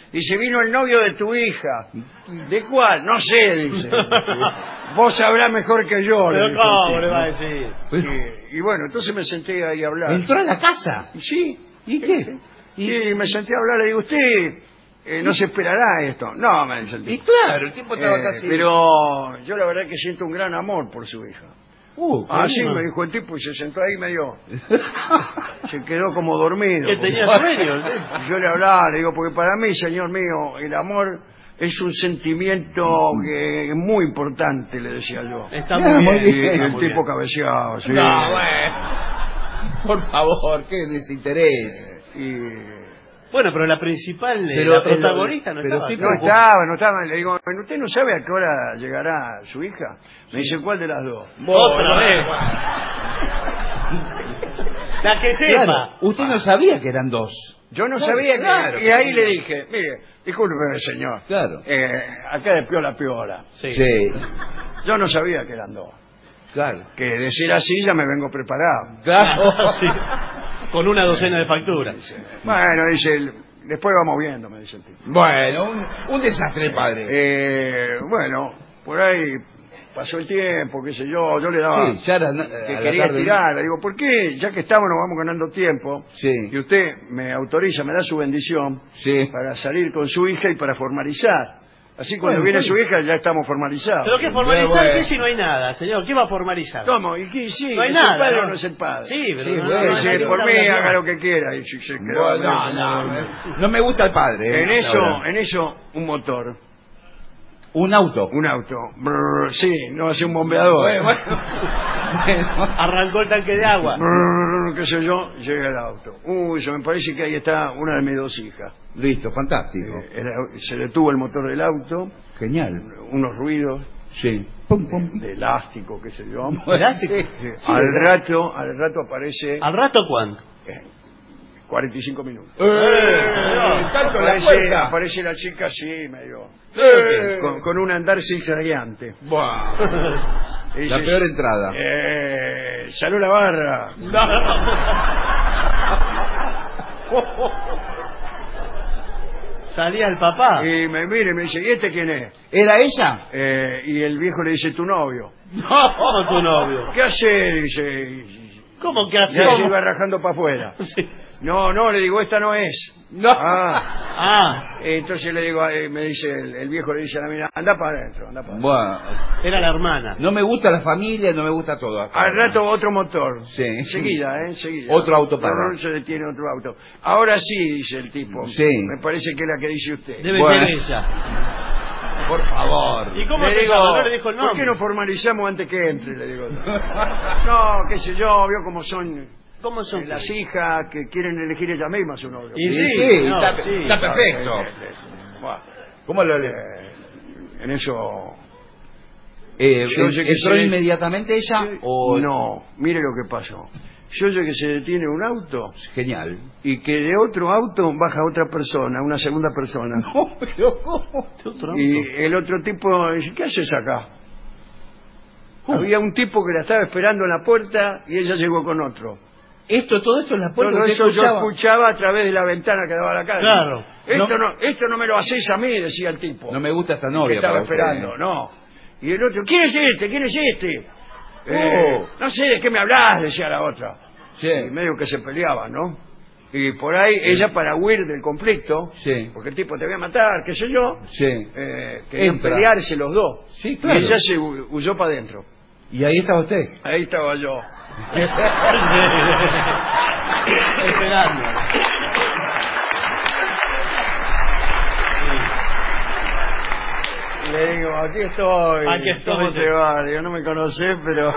Dice, vino el novio de tu hija. ¿De cuál? No sé, dice. Vos sabrás mejor que yo. Pero ¿cómo le va a decir? Y bueno, entonces me senté ahí a hablar. ¿Entró a la casa? Sí. ¿Y qué? Y me senté a hablar, le digo, usted no se esperará esto. No, me dice el tipo. Y claro, el tipo estaba casi... Pero yo la verdad que siento un gran amor por su hija. Así me dijo el tipo y se sentó ahí medio... se quedó como dormido. Que tenía sueño. Yo le hablaba, le digo, porque para mí, señor mío, el amor es un sentimiento que es muy importante, le decía yo. Está muy bien. Y el tipo cabeceaba, sí. No, bueno. Por favor, qué desinterés. Bueno, pero la principal, la protagonista no estaba. No estaba. Le digo, ¿usted no sabe a qué hora llegará su hija? Me dice, ¿cuál de las dos? Otra vez. La que sepa. Claro, usted no sabía que eran dos. Yo no sabía que... Y ahí le dije, mire, discúlpeme, señor. Claro. Acá de piola a piola. Sí. Yo no sabía que eran dos. Claro. Que de ser así ya me vengo preparado. Claro. Sí. Con una docena de facturas. Bueno, dice, después vamos viendo, me dice el tipo. Bueno, un desastre, padre. Bueno, por ahí pasó el tiempo, qué sé yo le daba... Sí, ya era, que quería estirar, le digo, ¿por qué? Ya que estamos, nos vamos ganando tiempo, y usted me autoriza, me da su bendición para salir con su hija y para formalizar. Así cuando viene su hija ya estamos formalizados. ¿Pero qué formalizar? ¿Qué si no hay nada, señor? ¿Qué va a formalizar? ¿Cómo? ¿Y qué? Sí, no hay ¿es nada, el padre ¿no? o no es el padre? Sí, pero dice, por mí haga lo que quiera. Y se quedó, no me gusta el padre. En eso, un motor. ¿Un auto? Un auto. Brr, sí, no hace un bombeador. Arrancó el tanque de agua. Brr, qué sé yo, llega el auto. Uy, me parece que ahí está una de mis dos hijas. Listo, fantástico. Se detuvo el motor del auto. Genial. Unos ruidos. Sí. De elástico, qué sé yo. ¿Elástico? Sí, al rato aparece... ¿Al rato cuánto? 45 minutos. Aparece aparece la chica así, medio... Con un andar zigzagueante. La peor entrada. Salud la barra. Salía el papá. Y me mira y me dice, ¿y este quién es? ¿Era ella? Y el viejo le dice, tu novio. ¿Cómo tu novio? ¿Qué hace? Dice. ¿Cómo que hace? Ya se iba rajando para afuera. Sí. No, le digo, esta no es. No. Entonces le digo, me dice, el viejo le dice a la mina, anda para adentro. Bueno. Era la hermana. No me gusta la familia, no me gusta todo. Al rato otro motor. Sí. Enseguida. Otro auto para. No se detiene otro auto. Ahora sí, dice el tipo. Sí. Me parece que es la que dice usted. Debe ser ella. Por favor. ¿Y cómo le digo, no le dijo el nombre? ¿Por qué no formalizamos antes que entre? Le digo. No, qué sé yo, vio cómo son... ¿Cómo son las hijas que quieren elegir ellas mismas su novio? Y está perfecto. ¿Cómo lo en eso... ¿Entró inmediatamente ella? Sí, o no, mire lo que pasó. Yo oye que se detiene un auto. Genial. Y que de otro auto baja otra persona, una segunda persona. No, pero ¿cómo? Y el otro tipo dice, ¿qué haces acá? Había un tipo que la estaba esperando en la puerta y ella llegó con otro. Todo esto en la puerta. Todo eso yo escuchaba a través de la ventana que daba a la calle. Claro. Esto no me lo haces a mí, decía el tipo. No me gusta esta novia. Que estaba esperando, no. Y el otro, ¿quién es este? No sé de qué me hablas, decía la otra. Sí. Y medio que se peleaban, ¿no? Y por ahí ella, para huir del conflicto, porque el tipo te voy a matar, qué sé yo, querían pelearse los dos. Sí, claro. Y ella se huyó para adentro. ¿Y ahí estaba usted? Ahí estaba yo. Esperando. Le digo, aquí estoy. ¿Cómo te va? Digo, no me conocés, pero...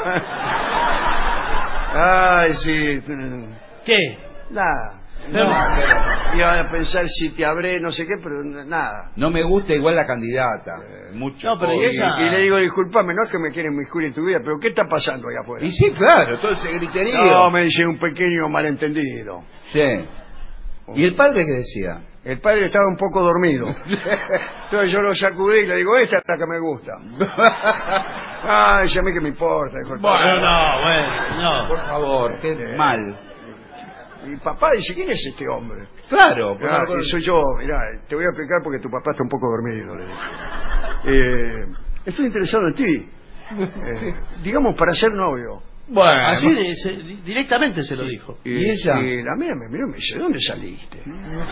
Ay, sí. ¿Qué? Nada. No, iba a pensar si te habré, no sé qué, pero nada. No me gusta igual la candidata. Mucho. No, pero y le digo, disculpame, no es que me quieren inmiscuir en tu vida, pero ¿qué está pasando ahí afuera? Y sí, claro, todo ese griterío. No, me dice un pequeño malentendido. Sí. ¿Y el padre qué decía? El padre estaba un poco dormido. Entonces yo lo sacudí y le digo, esta es la que me gusta. Ay, a mí que me importa. Dijo el padre. Bueno, Por favor, qué mal. Y papá dice, ¿quién es este hombre? Claro. Soy yo, mirá, te voy a explicar porque tu papá está un poco dormido. Le dije. Estoy interesado en ti. Digamos, para ser novio. Bueno. Así directamente se lo dijo. Y ella. Y la mía me miró y me dice, ¿de dónde saliste?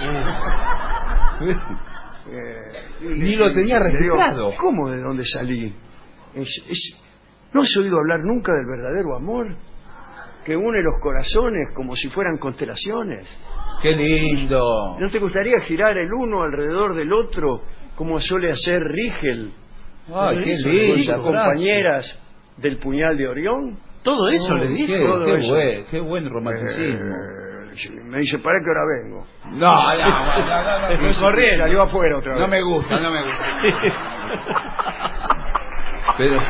Ni lo tenía registrado. Digo, ¿cómo de dónde salí? ¿No has oído hablar nunca del verdadero amor? Que une los corazones como si fueran constelaciones. ¡Qué lindo! ¿No te gustaría girar el uno alrededor del otro como suele hacer Rigel? ¡Ay, qué lindo! Con sus compañeras del puñal de Orión. Todo eso le dije. Qué buen romanticismo. Me dice, ¿para qué hora vengo? No. Corriendo. Salió afuera otra vez. No me gusta. Pero...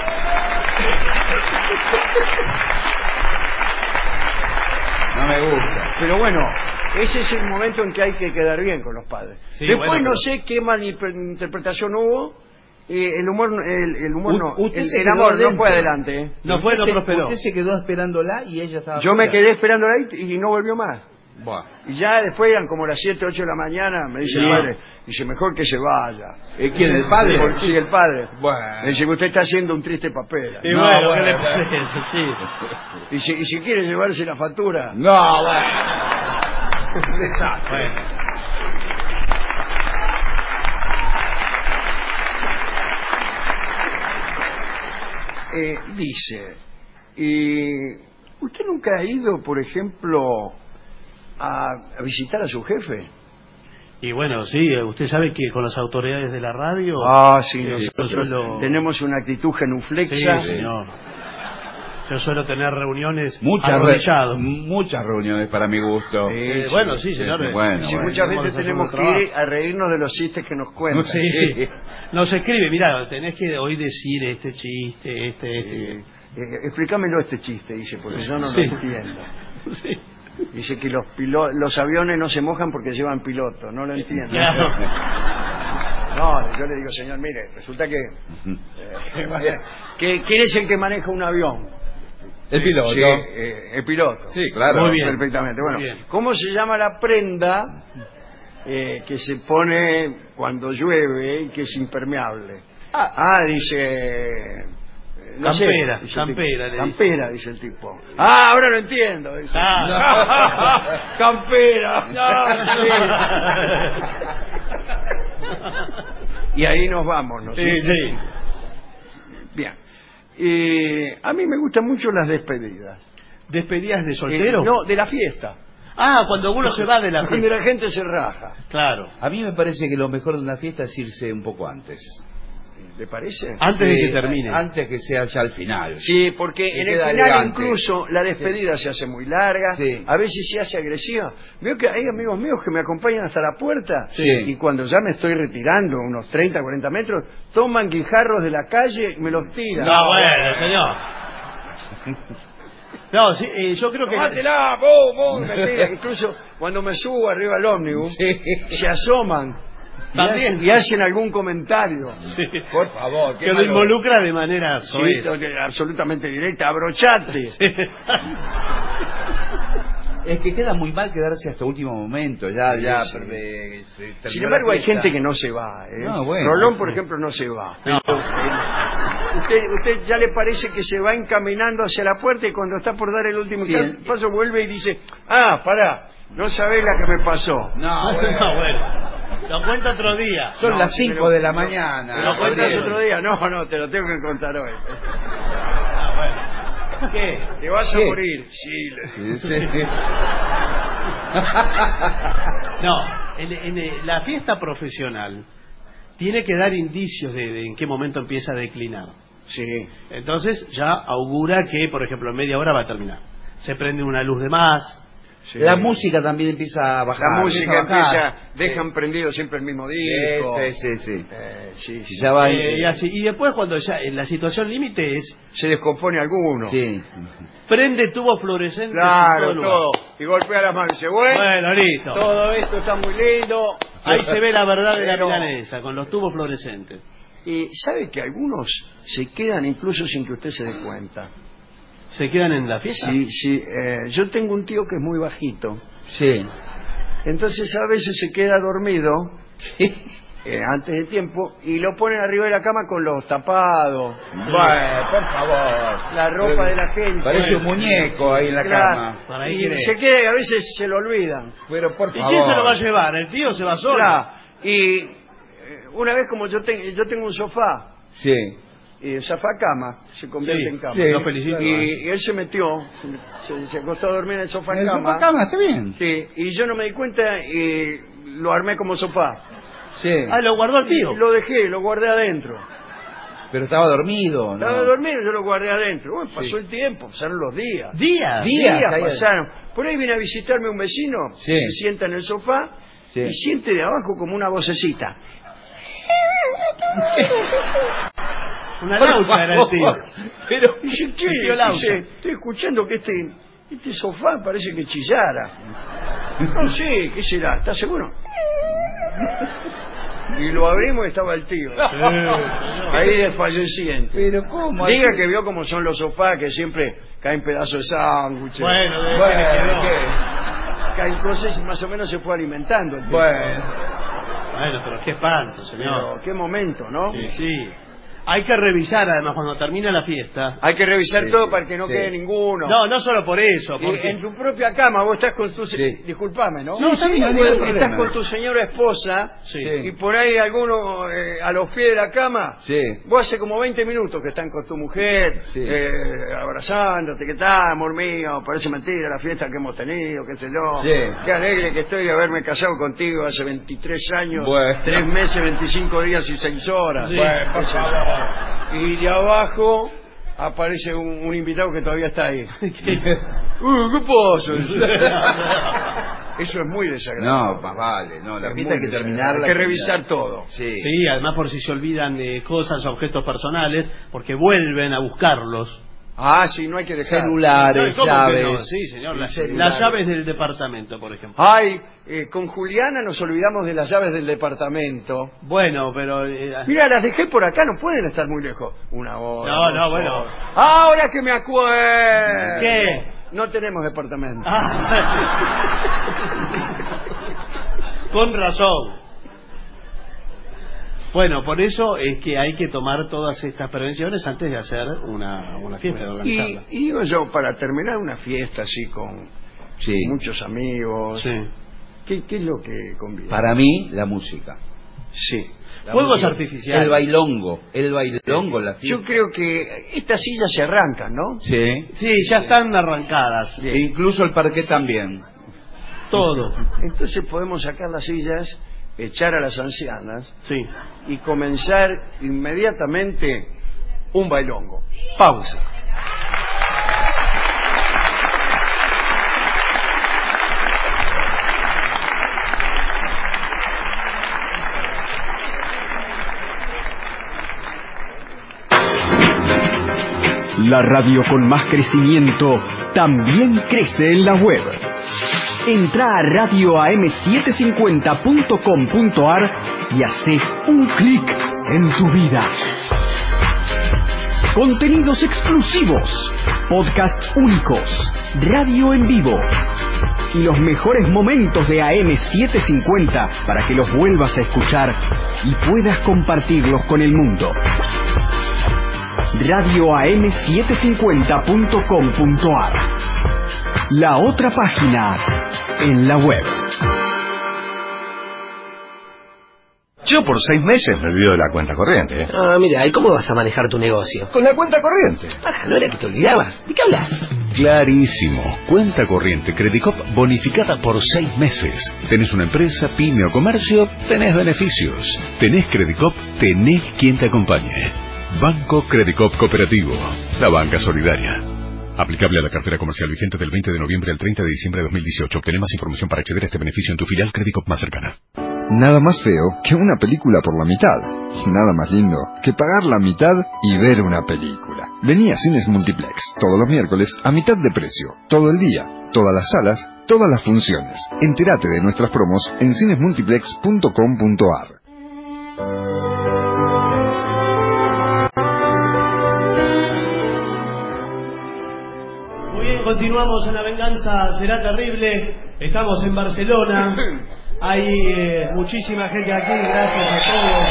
No me gusta. Pero bueno, ese es el momento en que hay que quedar bien con los padres. Sí, después bueno, no sé qué malinterpretación hubo. El humor no. El amor no fue adelante. No prosperó. Usted se quedó esperándola y ella estaba... Yo me quedé esperándola y no volvió más. Buah. Y ya después eran como las 7, 8 de la mañana, me dice el padre, dice, mejor que se vaya. ¿Quién, el padre? Sí, el padre. Bueno. Me dice que usted está haciendo un triste papel. Y bueno, ¿qué le parece? Sí. Y si quiere llevarse la factura. No, bueno. Desastre. Bueno. Dice, ¿usted nunca ha ido, por ejemplo, a visitar a su jefe? Y bueno, sí, usted sabe que con las autoridades de la radio... Sí, nosotros tenemos una actitud genuflexa. Sí, señor. Yo suelo tener reuniones muchas reuniones para mi gusto. Bueno, sí, señor. Muchas veces tenemos que ir a reírnos de los chistes que nos cuentan. Sí. Nos escribe, mirá, tenés que hoy decir este chiste, explícamelo este chiste, dice, porque yo no lo entiendo. Sí. Dice que los aviones no se mojan porque llevan piloto, no lo entiendo. Claro. No, yo le digo, señor, mire, resulta que ¿quién es el que maneja un avión? El piloto. Sí, el piloto. Sí, claro. Muy bien. Perfectamente. Bueno, Muy bien. ¿Cómo se llama la prenda que se pone cuando llueve y que es impermeable? Dice... Campera, campera, dice el tipo. Ahora lo entiendo. Dice. Campera. Y ahí nos vamos, ¿no? Sí. Bien. A mí me gustan mucho las despedidas. ¿Despedidas de soltero? No, de la fiesta. Cuando uno se va de la fiesta. Donde la gente se raja. Claro. A mí me parece que lo mejor de una fiesta es irse un poco antes. ¿Le parece? Antes de que termine. Antes que sea ya al final. Sí, porque en el final elegante. Incluso la despedida se hace muy larga, a veces se hace agresiva. Veo que hay amigos míos que me acompañan hasta la puerta y cuando ya me estoy retirando, unos 30, 40 metros, toman guijarros de la calle y me los tiran. No, bueno, señor. No, sí, yo creo que... ¡Mátela! Me tiran. Incluso cuando me subo arriba al ómnibus, se asoman. Y hacen algún comentario. Sí. Por favor. Que lo involucra de manera absolutamente directa. Abrochate. Sí. Es que queda muy mal quedarse hasta último momento. Sin embargo, hay gente que no se va. Rolón, por ejemplo, no se va. No. Usted ya le parece que se va encaminando hacia la puerta y cuando está por dar el último paso vuelve y dice, pará, no sabés la que me pasó. No, bueno. Lo cuento otro día. Son las 5 de la mañana. ¿Lo cuentas otro día? No, te lo tengo que contar hoy. Bueno. ¿Qué? Te vas a morir. Sí. No, en la fiesta profesional tiene que dar indicios de en qué momento empieza a declinar. Sí. Entonces ya augura que, por ejemplo, en media hora va a terminar. Se prende una luz de más. Sí. La música también empieza a bajar. La música dejan prendido siempre el mismo disco. Sí. Ya va y así. Y después cuando ya en la situación límite se descompone alguno. Sí. Prende tubo fluorescente. Claro, todo. Y golpea las manos y dice, bueno, listo. Todo esto está muy lindo. Ahí se ve la verdad de la milanesa, con los tubos fluorescentes. Y sabe que algunos se quedan incluso sin que usted se dé cuenta. ¿Se quedan en la fiesta? Sí. Yo tengo un tío que es muy bajito. Sí. Entonces a veces se queda dormido antes de tiempo y lo ponen arriba de la cama con los tapados. Bueno, por favor. La ropa de la gente. Parece un muñeco ahí en la cama. Y se queda y a veces se lo olvidan. Pero por favor. ¿Y quién se lo va a llevar? ¿El tío se va solo? Claro. Y una vez, como yo tengo un sofá. Sí. Y el sofá cama se convierte en cama. Sí, lo felicito. Y él se metió, se acostó a dormir en el sofá ¿En el cama. sofá cama? Está bien. Sí, y yo no me di cuenta y lo armé como sofá. Sí. Ah, lo guardó el tío. Lo guardé adentro. Pero estaba dormido, ¿no? Estaba dormido, yo lo guardé adentro. Bueno, pasó el tiempo, pasaron los días. ¿Días? Pasaron. Por ahí viene a visitarme un vecino, se sienta en el sofá y siente de abajo como una vocecita. Una laucha era el tío. Pero dice, estoy escuchando que este sofá parece que chillara. No sé, ¿qué será? ¿Estás seguro? Y lo abrimos y estaba el tío. Ahí desfalleciente. Pero ¿cómo? Diga que vio cómo son los sofás, que siempre caen pedazos de sándwich. Bueno, que entonces más o menos se fue alimentando el tío. Bueno, pero qué espanto, señor. Pero qué momento, ¿no? Sí. Hay que revisar, además, cuando termina la fiesta. Hay que revisar todo para que no quede ninguno. No solo por eso. Porque... En tu propia cama, vos estás con tu... Disculpame, ¿no? No, estás con tu señora esposa y por ahí alguno a los pies de la cama. Vos hace como 20 minutos que están con tu mujer, abrazándote, ¿qué tal, amor mío? Parece mentira la fiesta que hemos tenido, qué sé yo. Qué alegre que estoy de haberme casado contigo hace 23 años, 3 meses, 25 días y 6 horas. Y de abajo aparece un invitado que todavía está ahí. ¿Qué pasa? Eso es muy desagradable. No, más vale, no, la fiesta hay que terminarla. Hay que revisar todo. Sí, además por si se olvidan de cosas, objetos personales, porque vuelven a buscarlos. Ah, sí, no hay que dejar. Celulares, llaves. No? Sí, señor, las llaves del departamento, por ejemplo. Ay, con Juliana nos olvidamos de las llaves del departamento. Bueno, pero... Mira, las dejé por acá, no pueden estar muy lejos. Una hora. No, bueno. Ahora que me acuerdo. ¿Qué? No tenemos departamento. Con razón. Bueno, por eso es que hay que tomar todas estas prevenciones antes de hacer una fiesta, de organizarla. Y digo yo, para terminar una fiesta así con muchos amigos, ¿qué es lo que conviene? Para mí, la música. Sí. Fuegos artificiales. El bailongo, la fiesta. Yo creo que estas sillas se arrancan, ¿no? Sí, ya están arrancadas. E incluso el parqué también. Todo. Entonces podemos sacar las sillas, echar a las ancianas y comenzar inmediatamente un bailongo. Pausa. La radio con más crecimiento también crece en la web. Entra a radioam750.com.ar y hace un clic en tu vida. Contenidos exclusivos, podcasts únicos, radio en vivo y los mejores momentos de AM750 para que los vuelvas a escuchar y puedas compartirlos con el mundo. radioam750.com.ar, la otra página en la web. Yo por 6 meses me olvido de la cuenta corriente. Ah, mira, ¿y cómo vas a manejar tu negocio? Con la cuenta corriente. Ah, ¿no era que te olvidabas? ¿De qué hablas? Clarísimo. Cuenta corriente Credicop bonificada por 6 meses. Tenés una empresa, pyme o comercio, tenés beneficios. Tenés Credicop, tenés quien te acompañe. Banco Credicop Cooperativo, la banca solidaria. Aplicable a la cartera comercial vigente del 20 de noviembre al 30 de diciembre de 2018. Obtené más información para acceder a este beneficio en tu filial Credicop más cercana. Nada más feo que una película por la mitad. Nada más lindo que pagar la mitad y ver una película. Vení a Cines Multiplex todos los miércoles a mitad de precio. Todo el día, todas las salas, todas las funciones. Entérate de nuestras promos en cinesmultiplex.com.ar. continuamos en La Venganza Será Terrible. Estamos en Barcelona. Hay muchísima gente aquí. Gracias a todos.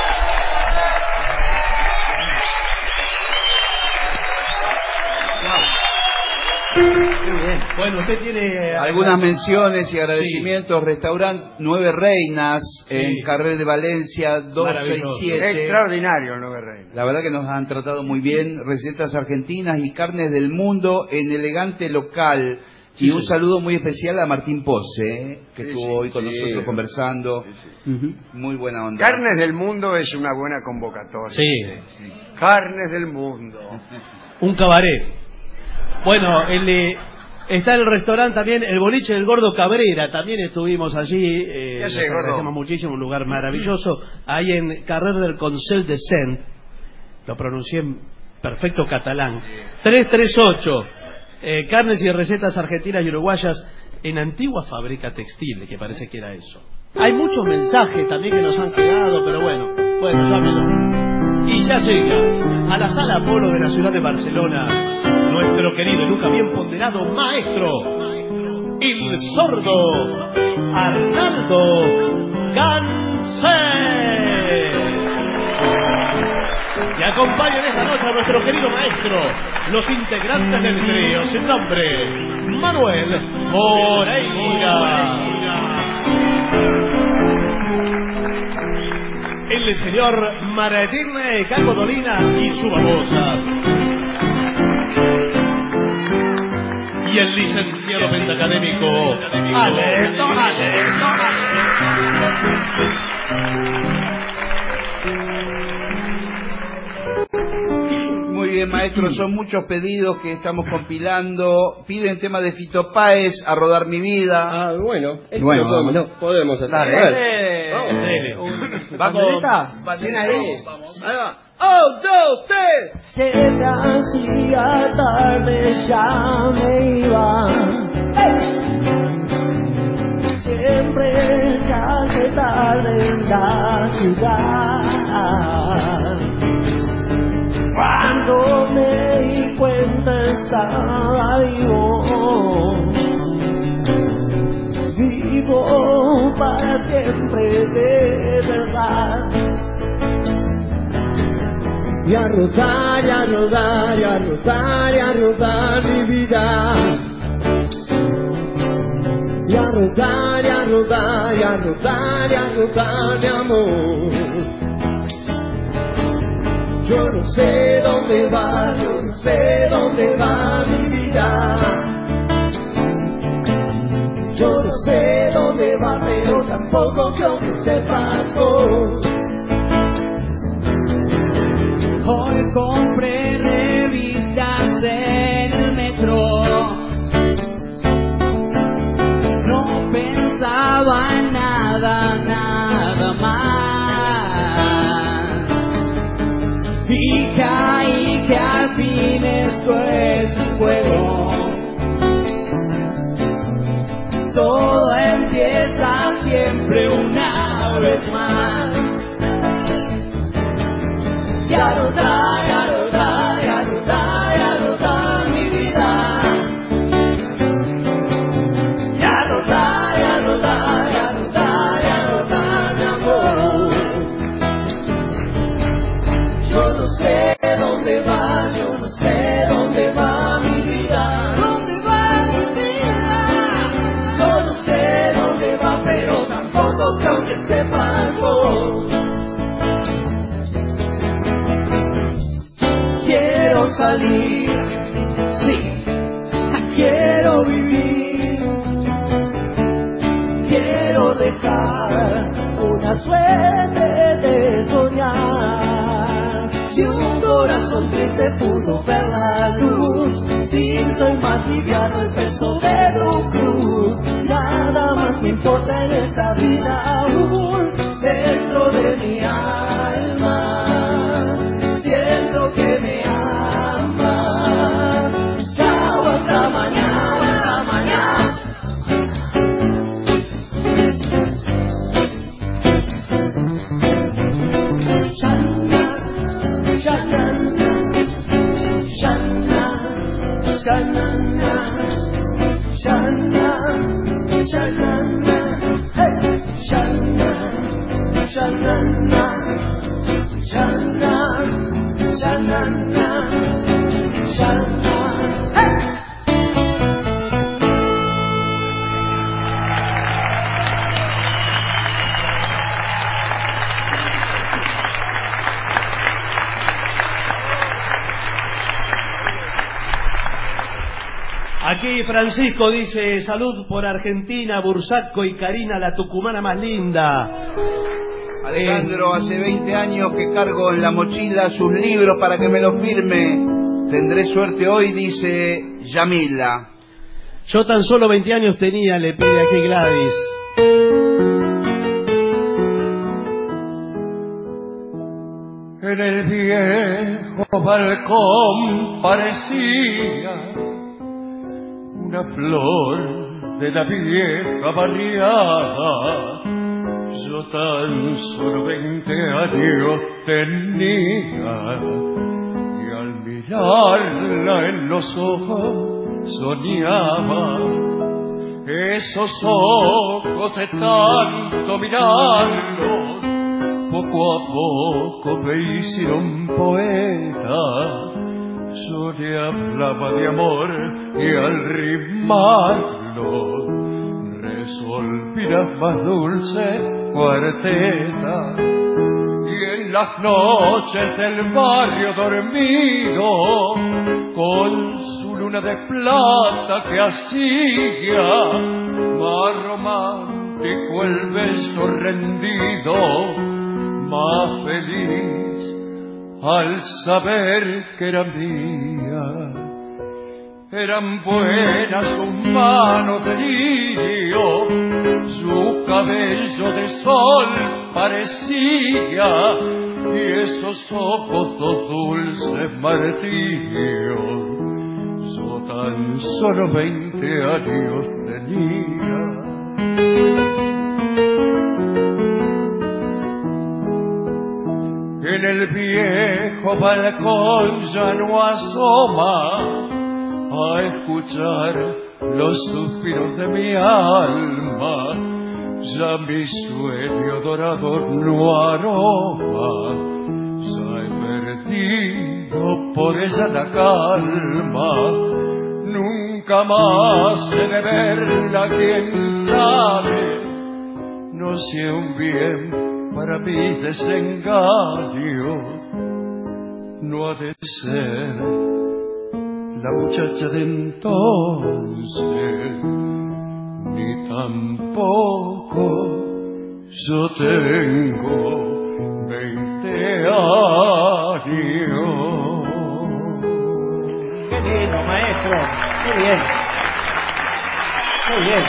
Bueno, usted tiene algunas menciones y agradecimientos. Sí. Restaurante Nueve Reinas, sí, en Carrer de Valencia 267. Extraordinario Nueve Reinas. La verdad que nos han tratado muy bien. Recetas argentinas y carnes del mundo en elegante local. Sí, y un saludo muy especial a Martín Pose, que estuvo hoy con nosotros conversando. Muy buena onda. Carnes del mundo es una buena convocatoria. Sí. Carnes del mundo. Un cabaret. Bueno, está el restaurante también, el boliche del Gordo Cabrera, también estuvimos allí, les agradecemos muchísimo, un lugar maravilloso, ahí en Carrer del Consell de Cent, lo pronuncié en perfecto catalán, 338, carnes y recetas argentinas y uruguayas en antigua fábrica textil, que parece que era eso. Hay muchos mensajes también que nos han quedado, pero bueno, llámenlo. Y ya llega a la Sala Apolo de la ciudad de Barcelona nuestro querido y nunca bien ponderado maestro, el sordo Arnaldo Gansé. Y acompañan esta noche a nuestro querido maestro, los integrantes del trío, sin nombre, Manuel Moreira. El señor Martín Caco Dolina y su babosa. Y el licenciado pentacadémico Alberto. Muy bien, maestro, son muchos pedidos que estamos compilando. Piden tema de Fito Páez, A Rodar Mi Vida. Ah, bueno, eso podemos hacer. Dale. Vamos. Vamos. Ahí va. 1, 2, 3. Se me hacía tarde, ya me iba. Siempre se hace tarde en la ciudad. Cuando me di cuenta estaba vivo. Vivo para siempre de verdad. Y a rodar, y a rodar, y a rodar, y a rodar mi vida. Y a rodar, y a rodar, y a rodar, y a rodar mi amor. Yo no sé dónde va, yo no sé dónde va mi vida. Yo no sé dónde va, pero tampoco creo que sepas vos. Hoy compré revistas en el metro. No pensaba en nada más. Y caí que al fin esto es un juego. Todo empieza siempre una vez más. Y a rodar, y a rodar, y a rodar, y a rodar mi vida. Y a rodar, y a rodar, y a rodar, y a rodar mi amor. Yo no sé dónde va, yo no sé dónde va mi vida. ¿Dónde va mi vida? Yo no sé dónde va, pero tampoco creo que sepas vos. Quiero salir, sí, quiero vivir, quiero dejar una suerte de soñar. Si un corazón triste pudo ver la luz, si soy más liviano el peso de tu cruz, nada más me importa en esta vida aún, dentro de mi alma. Siento que me amas. Chao, hasta mañana, hasta mañana. Shanana, shanana, shanana. Aquí Francisco dice: salud por Argentina, Bursaco y Karina, la tucumana más linda. Alejandro, hace 20 años que cargo en la mochila sus libros para que me los firme. Tendré suerte hoy, dice Yamila. Yo tan solo 20 años tenía, le pide aquí Gladys. En el viejo balcón parecía una flor de la vieja barriada. Yo tan solo 20 años tenía y al mirarla en los ojos soñaba. Esos ojos de tanto mirarlos poco a poco me hicieron poeta. Yo le hablaba de amor y al rimarlo resolví las más dulces cuartetas. Y en las noches del barrio dormido, con su luna de plata que hacía más romántico el beso rendido, más feliz al saber que era mía. Eran buenas sus manos de lirio, su cabello de sol parecía, y esos ojos dos dulces martirios. Yo tan solo 20 años tenía. En el viejo balcón ya no asoma a escuchar los suspiros de mi alma. Ya mi sueño dorado no aroma. Ya he perdido por ella la calma. Nunca más he de verla, quién sabe. No sé un bien para mi desengaño. No ha de ser la muchacha de entonces, ni tampoco yo tengo 20 años. Qué lindo, maestro. Qué bien. Qué bien.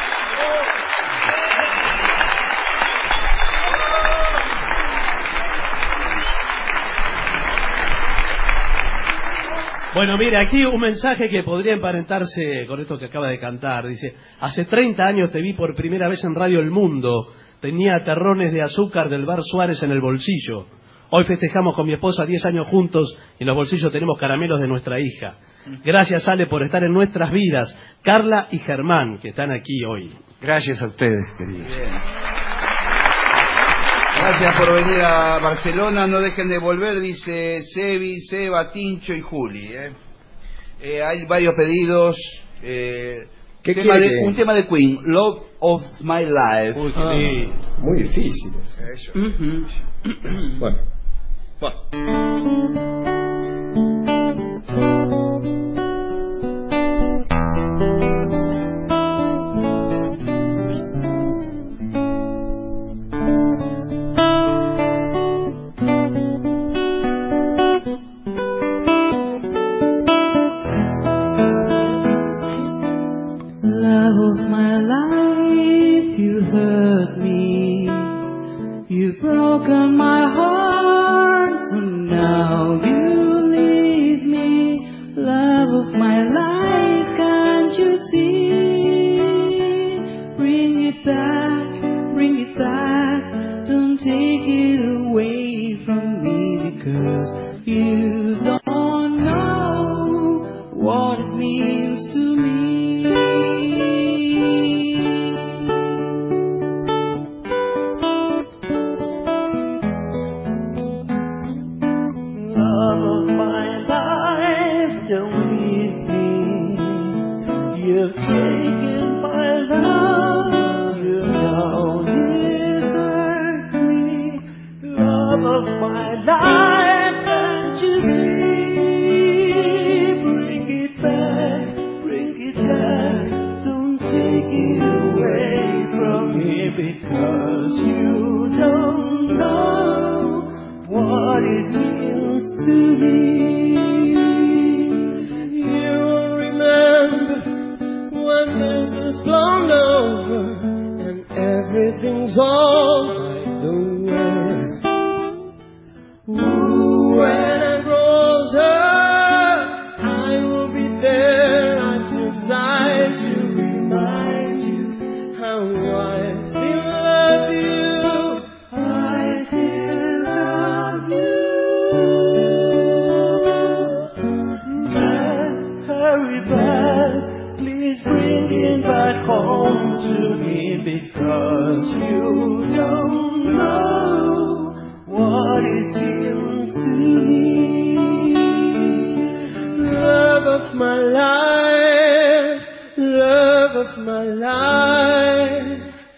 Bueno, mira, aquí un mensaje que podría emparentarse con esto que acaba de cantar. Dice: hace 30 años te vi por primera vez en Radio El Mundo. Tenía terrones de azúcar del bar Suárez en el bolsillo. Hoy festejamos con mi esposa 10 años juntos y en los bolsillos tenemos caramelos de nuestra hija. Gracias, Ale, por estar en nuestras vidas. Carla y Germán, que están aquí hoy. Gracias a ustedes, queridos. Gracias por venir a Barcelona. No dejen de volver, dice Sebi, Seba, Tincho y Juli. Hay varios pedidos. Un tema de Queen, Love of My Life. Uy, muy difícil eso. Bueno. Love of my life, you hurt me. You've broken my heart, and now you leave me. Love of my life, can't you see? Bring it back, don't take it away from me, because you don't know what it means to me. You've taken my love, you don't desert me. Love of my life, can't you see? Bring it back, it seems to me. You will remember when this is blown over and everything's all right the way. Ooh, when I grow older, I will be there at your side to remind you how I still love you. I still love you. But hurry back, please bring it back home to me, because you don't know what it seems to me. Love of my life, love of my life.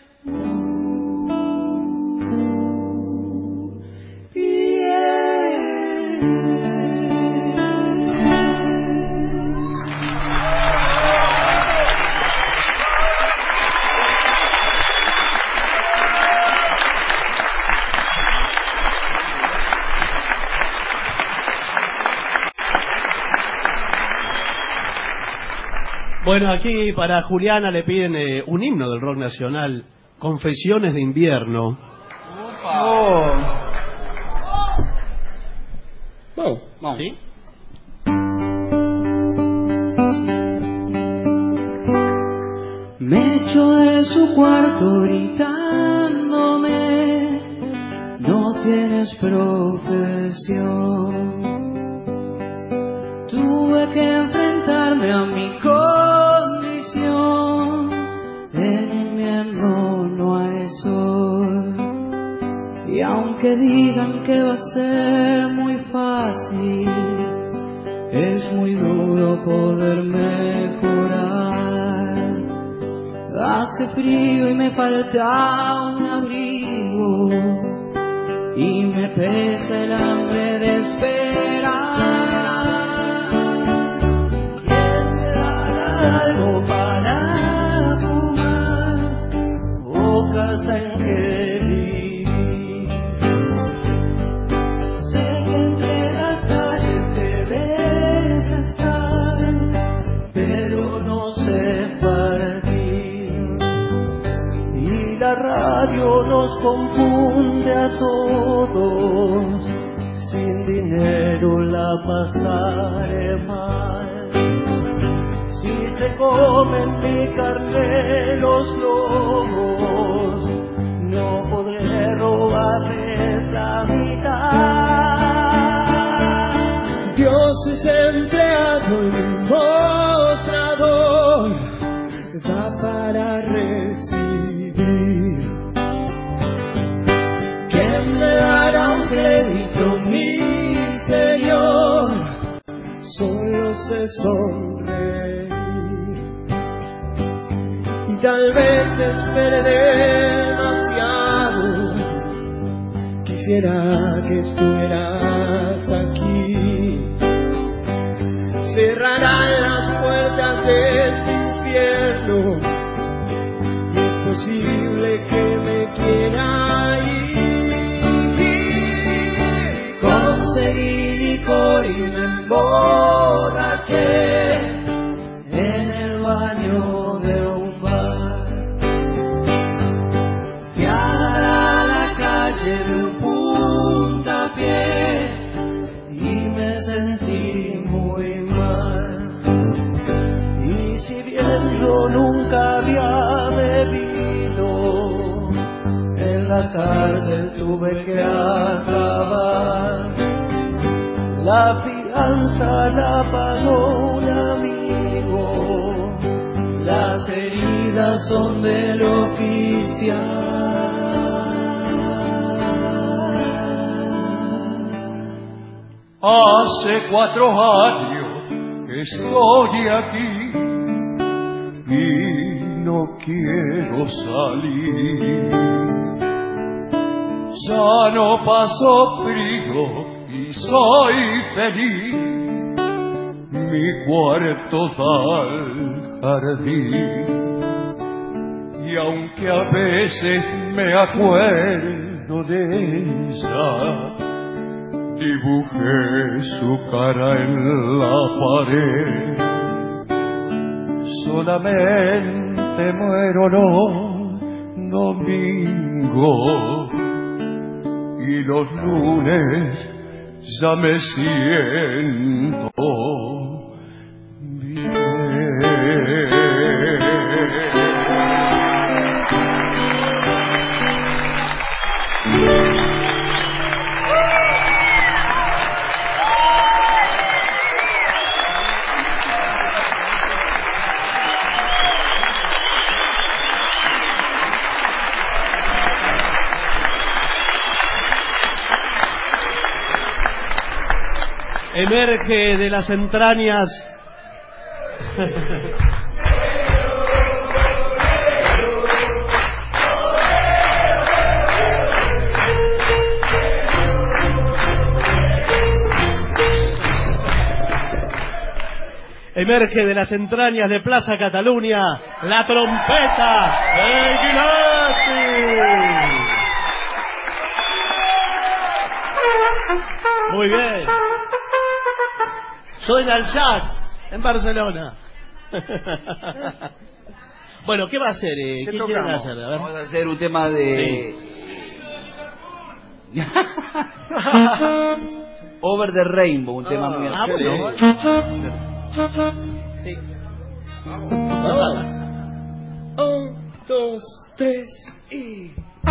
Bueno, aquí para Juliana le piden un himno del rock nacional, Confesiones de invierno. Vamos. ¿Sí? Me echó de su cuarto gritándome, no tienes profesión. Tuve que enfrentarme a mi condición. En invierno no hay sol, y aunque digan que va a ser muy fácil, es muy duro poder mejorar. Hace frío y me falta un abrigo, y me pesa el hambre de esperar. Algo para fumar, o casa en que vivir. Sé que entre las calles debes estar, pero no sé partir. Y la radio nos confunde a todos, sin dinero la pasaré mal. Si se comen mi carne los lobos, no podré robarles la mitad. Dios es empleado en un mostrador, da para recibir. ¿Quién me dará un crédito, mi Señor? Solo sé sonreír. Tal vez espere demasiado, quisiera que estuvieras aquí. Cerrarán las puertas de este infierno, y es posible que me quiera ir. Conseguí licor y me emborraché en el baño de un bar. Fui a la calle de un puntapié y me sentí muy mal. Y si bien yo nunca había bebido, en la cárcel tuve que acabar. La fianza la pagó un amigo, las heridas son del oficial. Hace 4 años que estoy aquí y no quiero salir. Ya no paso frío y soy feliz. Mi cuarto da al jardín, y aunque a veces me acuerdo de ella, dibujé su cara en la pared. Solamente muero los domingos y los lunes ya me siento bien. Emerge de las entrañas emerge de las entrañas de Plaza Cataluña la trompeta de Guilherme. Muy bien. Suena el jazz en Barcelona. Bueno, ¿qué va a hacer? ¿Qué quieren hacer? A ver. Vamos a hacer un tema de... Over the Rainbow, un tema muy bueno. Sí. Vamos. 1, 2, 3 y...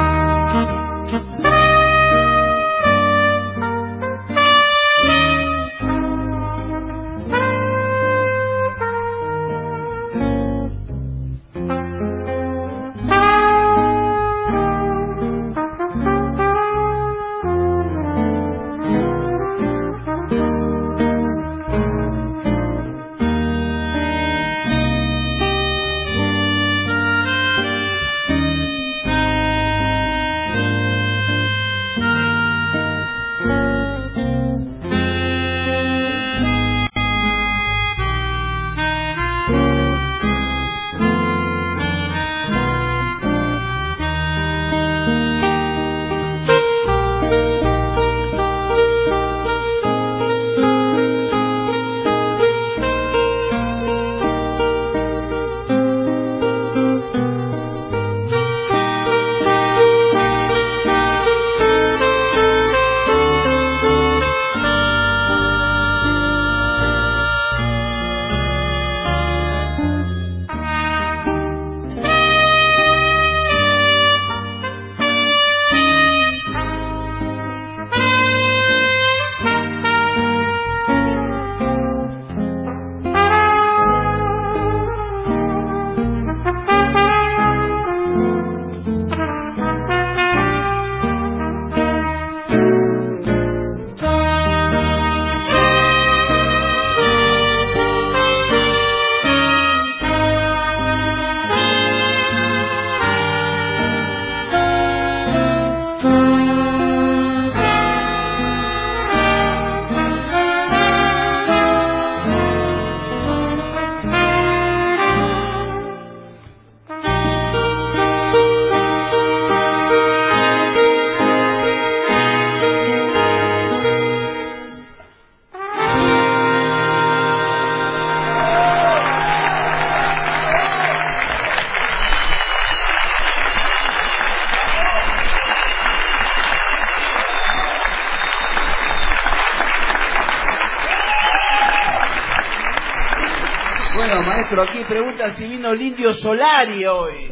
Aquí preguntan si vino el Indio Solari hoy.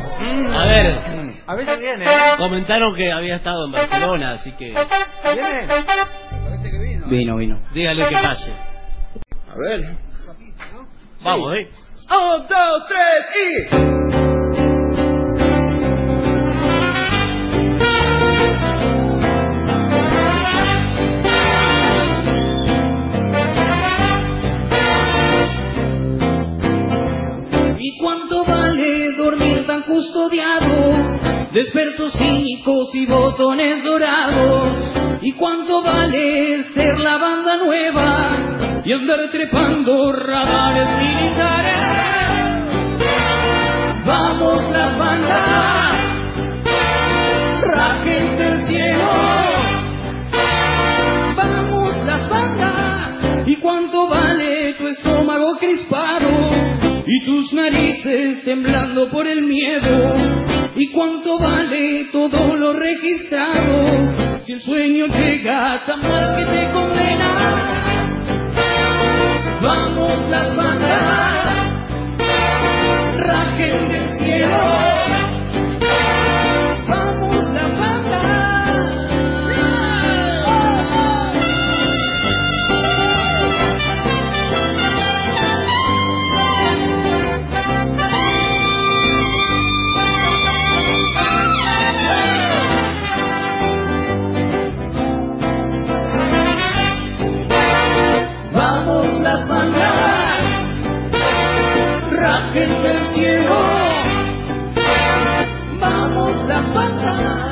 A ver. A veces viene. Comentaron que había estado en Barcelona, así que... ¿Viene? Parece que vino. Vino. Dígale que pase. A ver. Vamos, 1, 2, 3 y... Custodiado de expertos cínicos y botones dorados. ¿Y cuánto vale ser la banda nueva y andar trepando radares militares? Vamos las bandas, rajen del cielo, sus narices temblando por el miedo. ¿Y cuánto vale todo lo registrado? Si el sueño llega tan mal que te condena. Vamos las bandas, rajen del cielo. Vamos las bandas. Vamos las bandas, rajen del cielo. Vamos las bandas.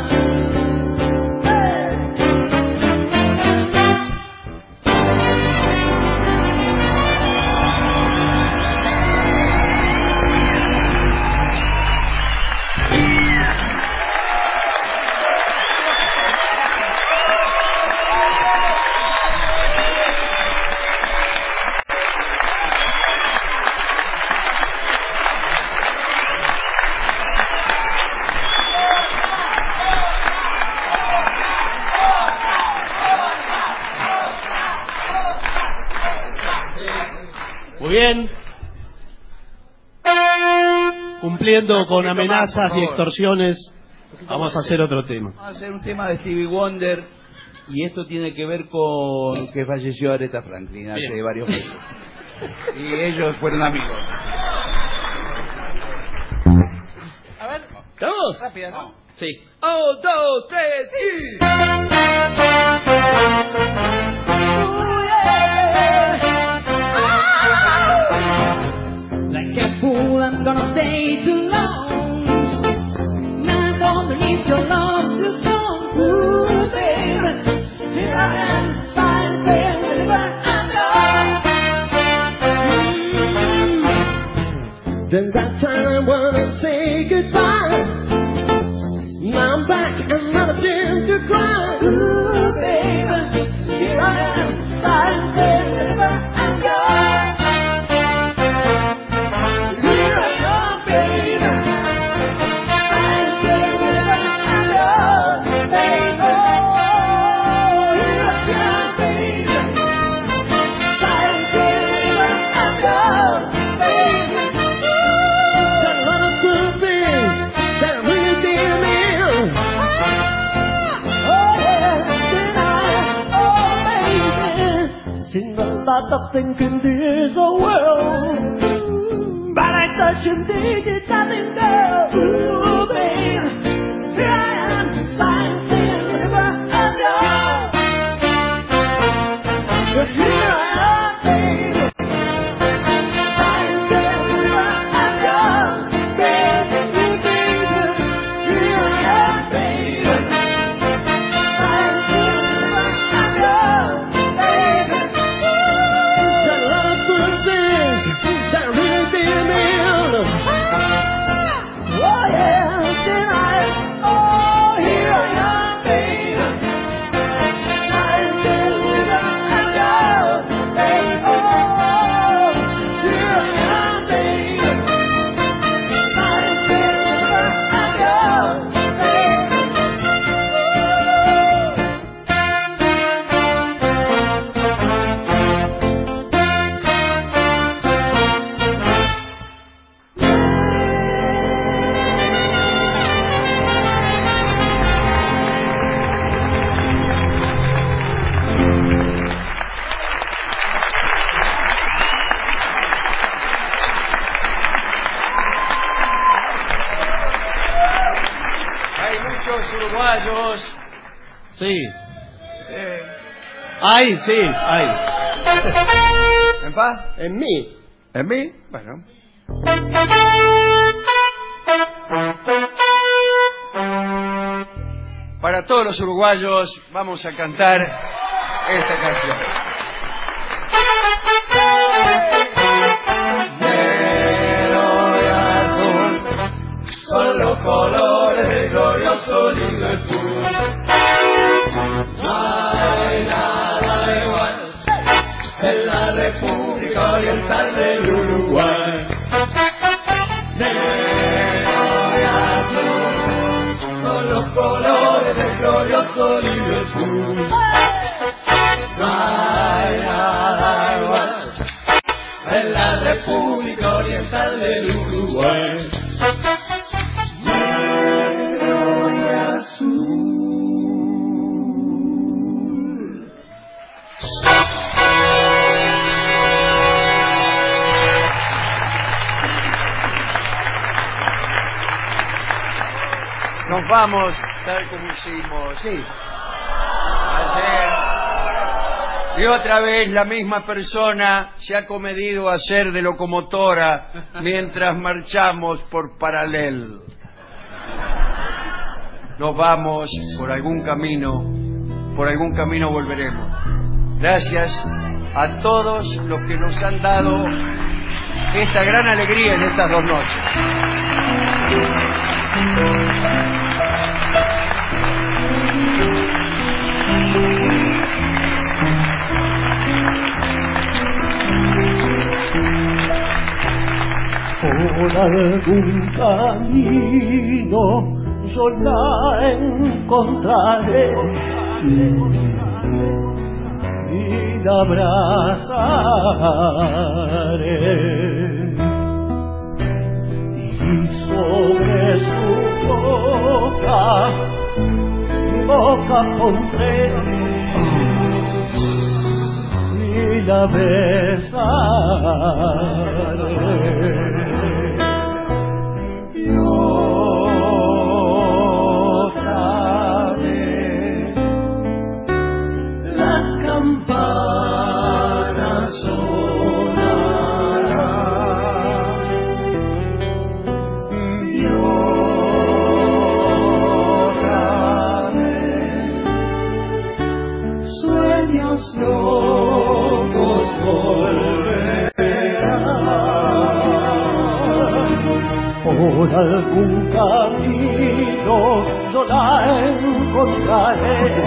Muy bien. Cumpliendo con amenazas y extorsiones, vamos a hacer otro tema. Vamos a hacer un tema de Stevie Wonder, y esto tiene que ver con que falleció Aretha Franklin hace Bien. varios meses. Y ellos fueron amigos. A ver, ¿todos? Rápida, ¿no? Sí. 1, 2, 3 y... Like a fool, I'm gonna stay too long. Not underneath your love still song. Ooh, baby, here I am, sighing, saying, wherever I go. Then that time I wanna say goodbye. Now I'm back and not ashamed to cry. Ooh, baby, here I am, sighing, saying, wherever I go. Of thinking there's a world, but I thought you'd think it's nothing, girl. Ooh, babe, here I am, sighing, saying, wherever I go. But here I am, babe, sighing, saying, wherever I go. Baby, baby, here I am, babe, sighing, saying, wherever I go. Uruguayos. Sí. Ay, sí, ay. ¿En paz? En mí. ¿En mí? Bueno. Para todos los uruguayos vamos a cantar esta canción. Negro y azul son los colores del glorioso Liverpool. No hay nada igual en la República Oriental del Uruguay. Liverpool. En la República Oriental del Uruguay. Negro y azul. Nos vamos, tal como hicimos. Sí. Ayer. Y otra vez la misma persona se ha comedido a hacer de locomotora mientras marchamos por paralelo. Nos vamos por algún camino volveremos. Gracias a todos los que nos han dado esta gran alegría en estas 2 noches. Por algún camino yo la encontraré y la abrazaré, y sobre su mi boca pondré y la besaré. Campanas sonarán y otra vez sueños locos volverán. Por algún camino yo la encontraré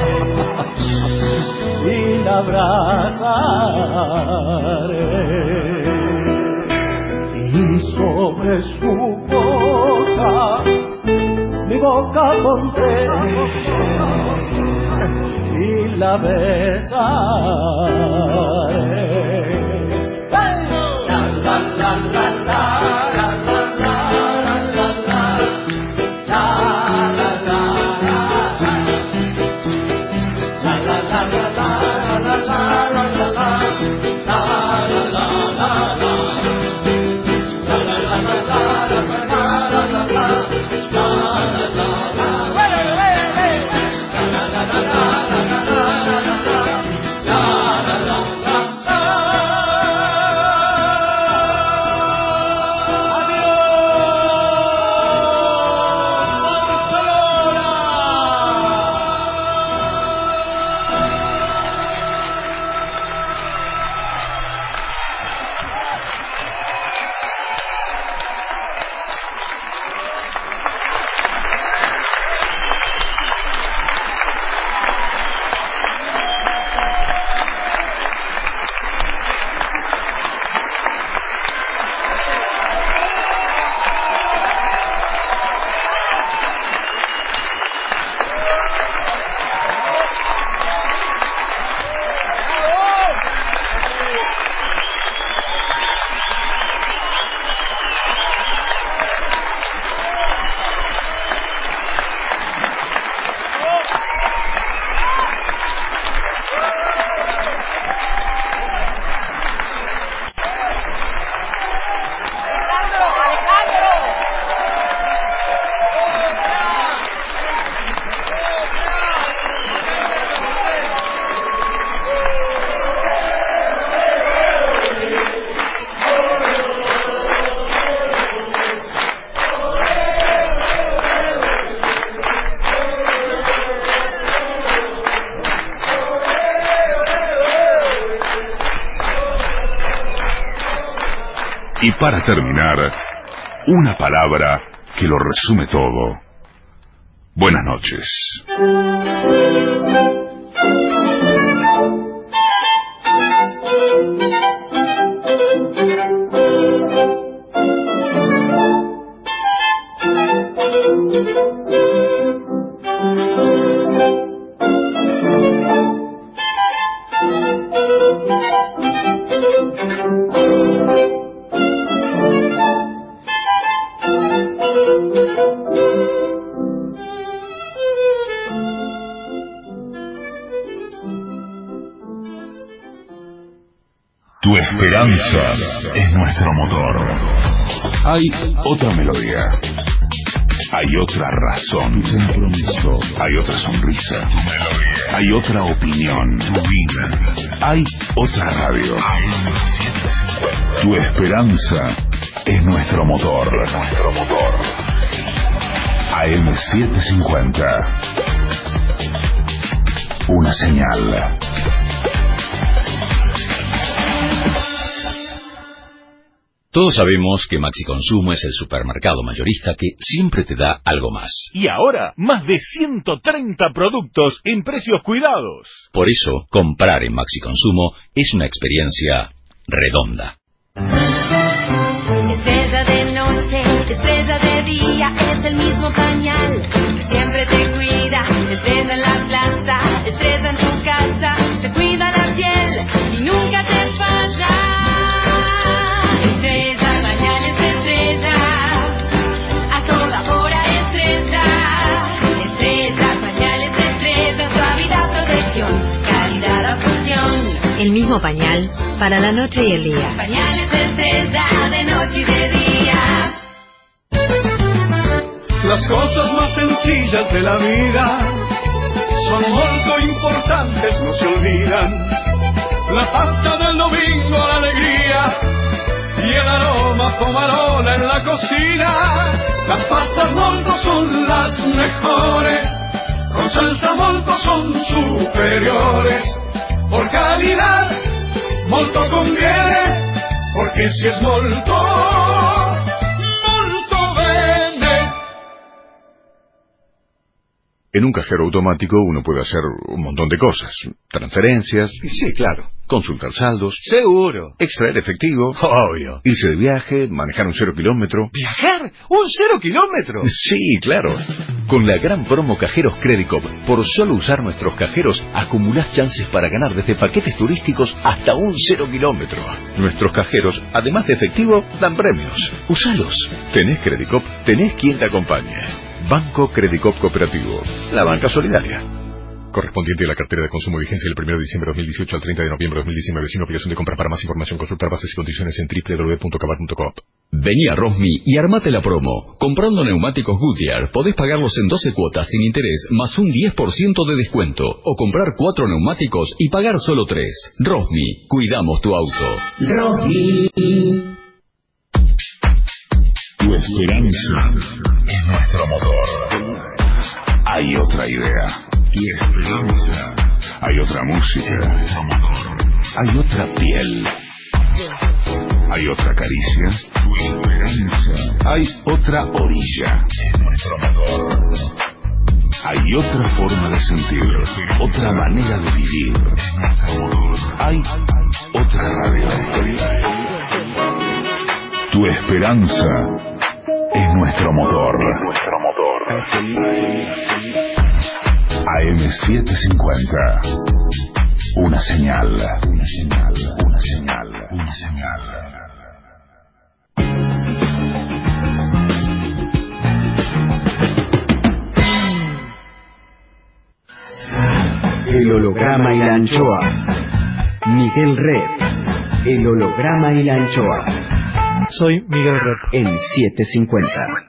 y la abrazaré, y sobre su boca mi boca pondré y la besaré. La la la la la. Y para terminar, una palabra que lo resume todo. Buenas noches. Tu esperanza es nuestro motor. Hay otra melodía. Hay otra razón. Tu compromiso. Hay otra sonrisa. Tu melodía. Hay otra opinión. Tu vida. Hay otra radio. Tu esperanza es nuestro motor. AM750. Una señal. Todos sabemos que Maxi Consumo es el supermercado mayorista que siempre te da algo más. Y ahora, más de 130 productos en precios cuidados. Por eso, comprar en Maxi Consumo es una experiencia redonda. Estrella de noche, estrella de día, es el mismo pañal que siempre te cuida. Estrella en la plaza, estrella en tu casa, te cuida la piel y nunca te falla. Estrella, pañales estrella, a toda hora estrella. Estrella, pañales estrella, suavidad, protección, calidad, absorción. El mismo pañal para la noche y el día. Pañales estrella, de noche y de día. Las cosas más sencillas de la vida son muy importantes, no se olvidan. La pasta del domingo, la alegría y el aroma pomarola en la cocina. Las pastas molto son las mejores, con salsa molto son superiores. Por calidad, molto conviene, porque si es molto, molto bene. En un cajero automático uno puede hacer un montón de cosas. Transferencias. Sí, claro. Consultar saldos. Seguro. Extraer efectivo. Obvio. Irse de viaje, manejar un 0 kilómetro. ¿Viajar? ¿Un 0 kilómetro? Sí, claro. Con la gran promo Cajeros Credicop, por solo usar nuestros cajeros, acumulás chances para ganar desde paquetes turísticos hasta un 0 kilómetro. Nuestros cajeros, además de efectivo, dan premios. Usalos. Tenés Credicop, tenés quien te acompañe. Banco Credicop Cooperativo. La banca solidaria. Correspondiente a la cartera de consumo vigencia del 1 de diciembre de 2018 al 30 de noviembre de 2019 sin obligación de compra. Para más información consultar bases y condiciones en www.cabar.coop. Vení a Rosmi y armate la promo. Comprando neumáticos Goodyear, podés pagarlos en 12 cuotas sin interés, más un 10% de descuento. O comprar 4 neumáticos y pagar solo 3. Rosmi, cuidamos tu auto. Rosmi. Tu esperanza es nuestro motor. Hay otra idea. Tu esperanza. Hay otra música. Hay otra piel. Hay otra caricia. Tu esperanza. Hay otra orilla. Es nuestro motor. Hay otra forma de sentir. Otra manera de vivir. Es nuestro motor. Hay otra radio. Tu esperanza es nuestro motor. Nuestro motor. AM750. Una señal. Una señal. Una señal. Una señal. El holograma y la anchoa. Miguel Red. El holograma y la anchoa. Soy Miguel Red. En 750.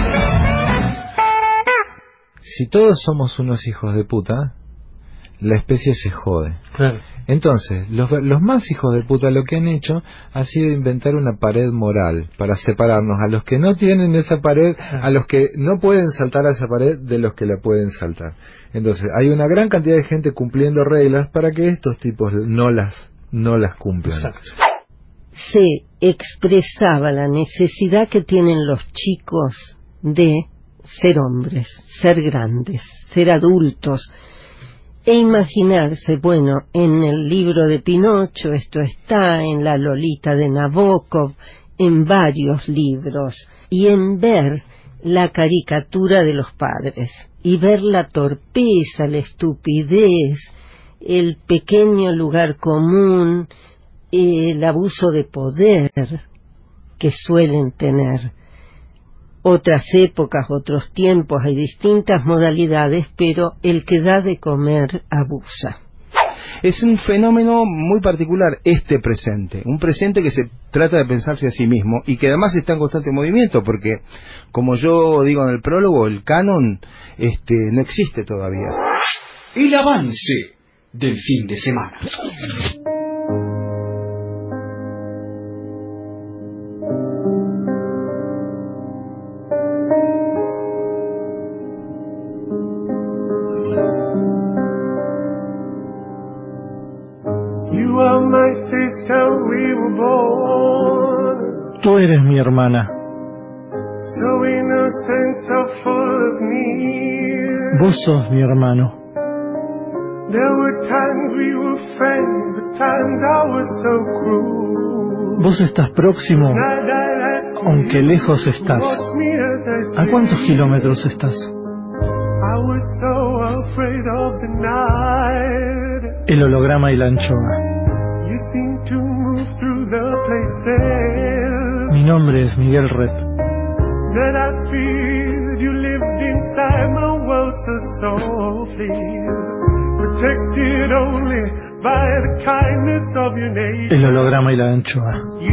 Si todos somos unos hijos de puta, la especie se jode. Claro. Entonces, los más hijos de puta lo que han hecho ha sido inventar una pared moral para separarnos a los que no tienen esa pared, a los que no pueden saltar a esa pared de los que la pueden saltar. Entonces, hay una gran cantidad de gente cumpliendo reglas para que estos tipos no las cumplan. Exacto. Se expresaba la necesidad que tienen los chicos de ser hombres, ser grandes, ser adultos, e imaginarse, bueno, en el libro de Pinocho esto está, en la Lolita de Nabokov, en varios libros, y en ver la caricatura de los padres, y ver la torpeza, la estupidez, el pequeño lugar común, el abuso de poder que suelen tener. Otras épocas, otros tiempos, hay distintas modalidades, pero el que da de comer abusa. Es un fenómeno muy particular, este presente. Un presente que se trata de pensarse a sí mismo y que además está en constante movimiento, porque, como yo digo en el prólogo, el canon no existe todavía. El avance del fin de semana. Tú eres mi hermana. Vos sos mi hermano. Vos estás próximo, aunque lejos estás. ¿A cuántos kilómetros estás? El holograma y la anchoa. Mi nombre es Miguel Red. El holograma y la anchoa.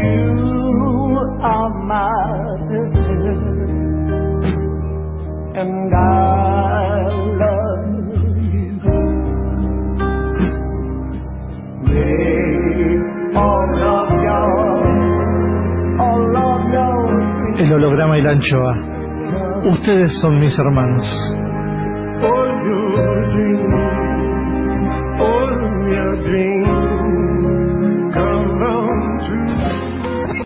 El holograma y la anchoa. Ustedes son mis hermanos. All your dreams.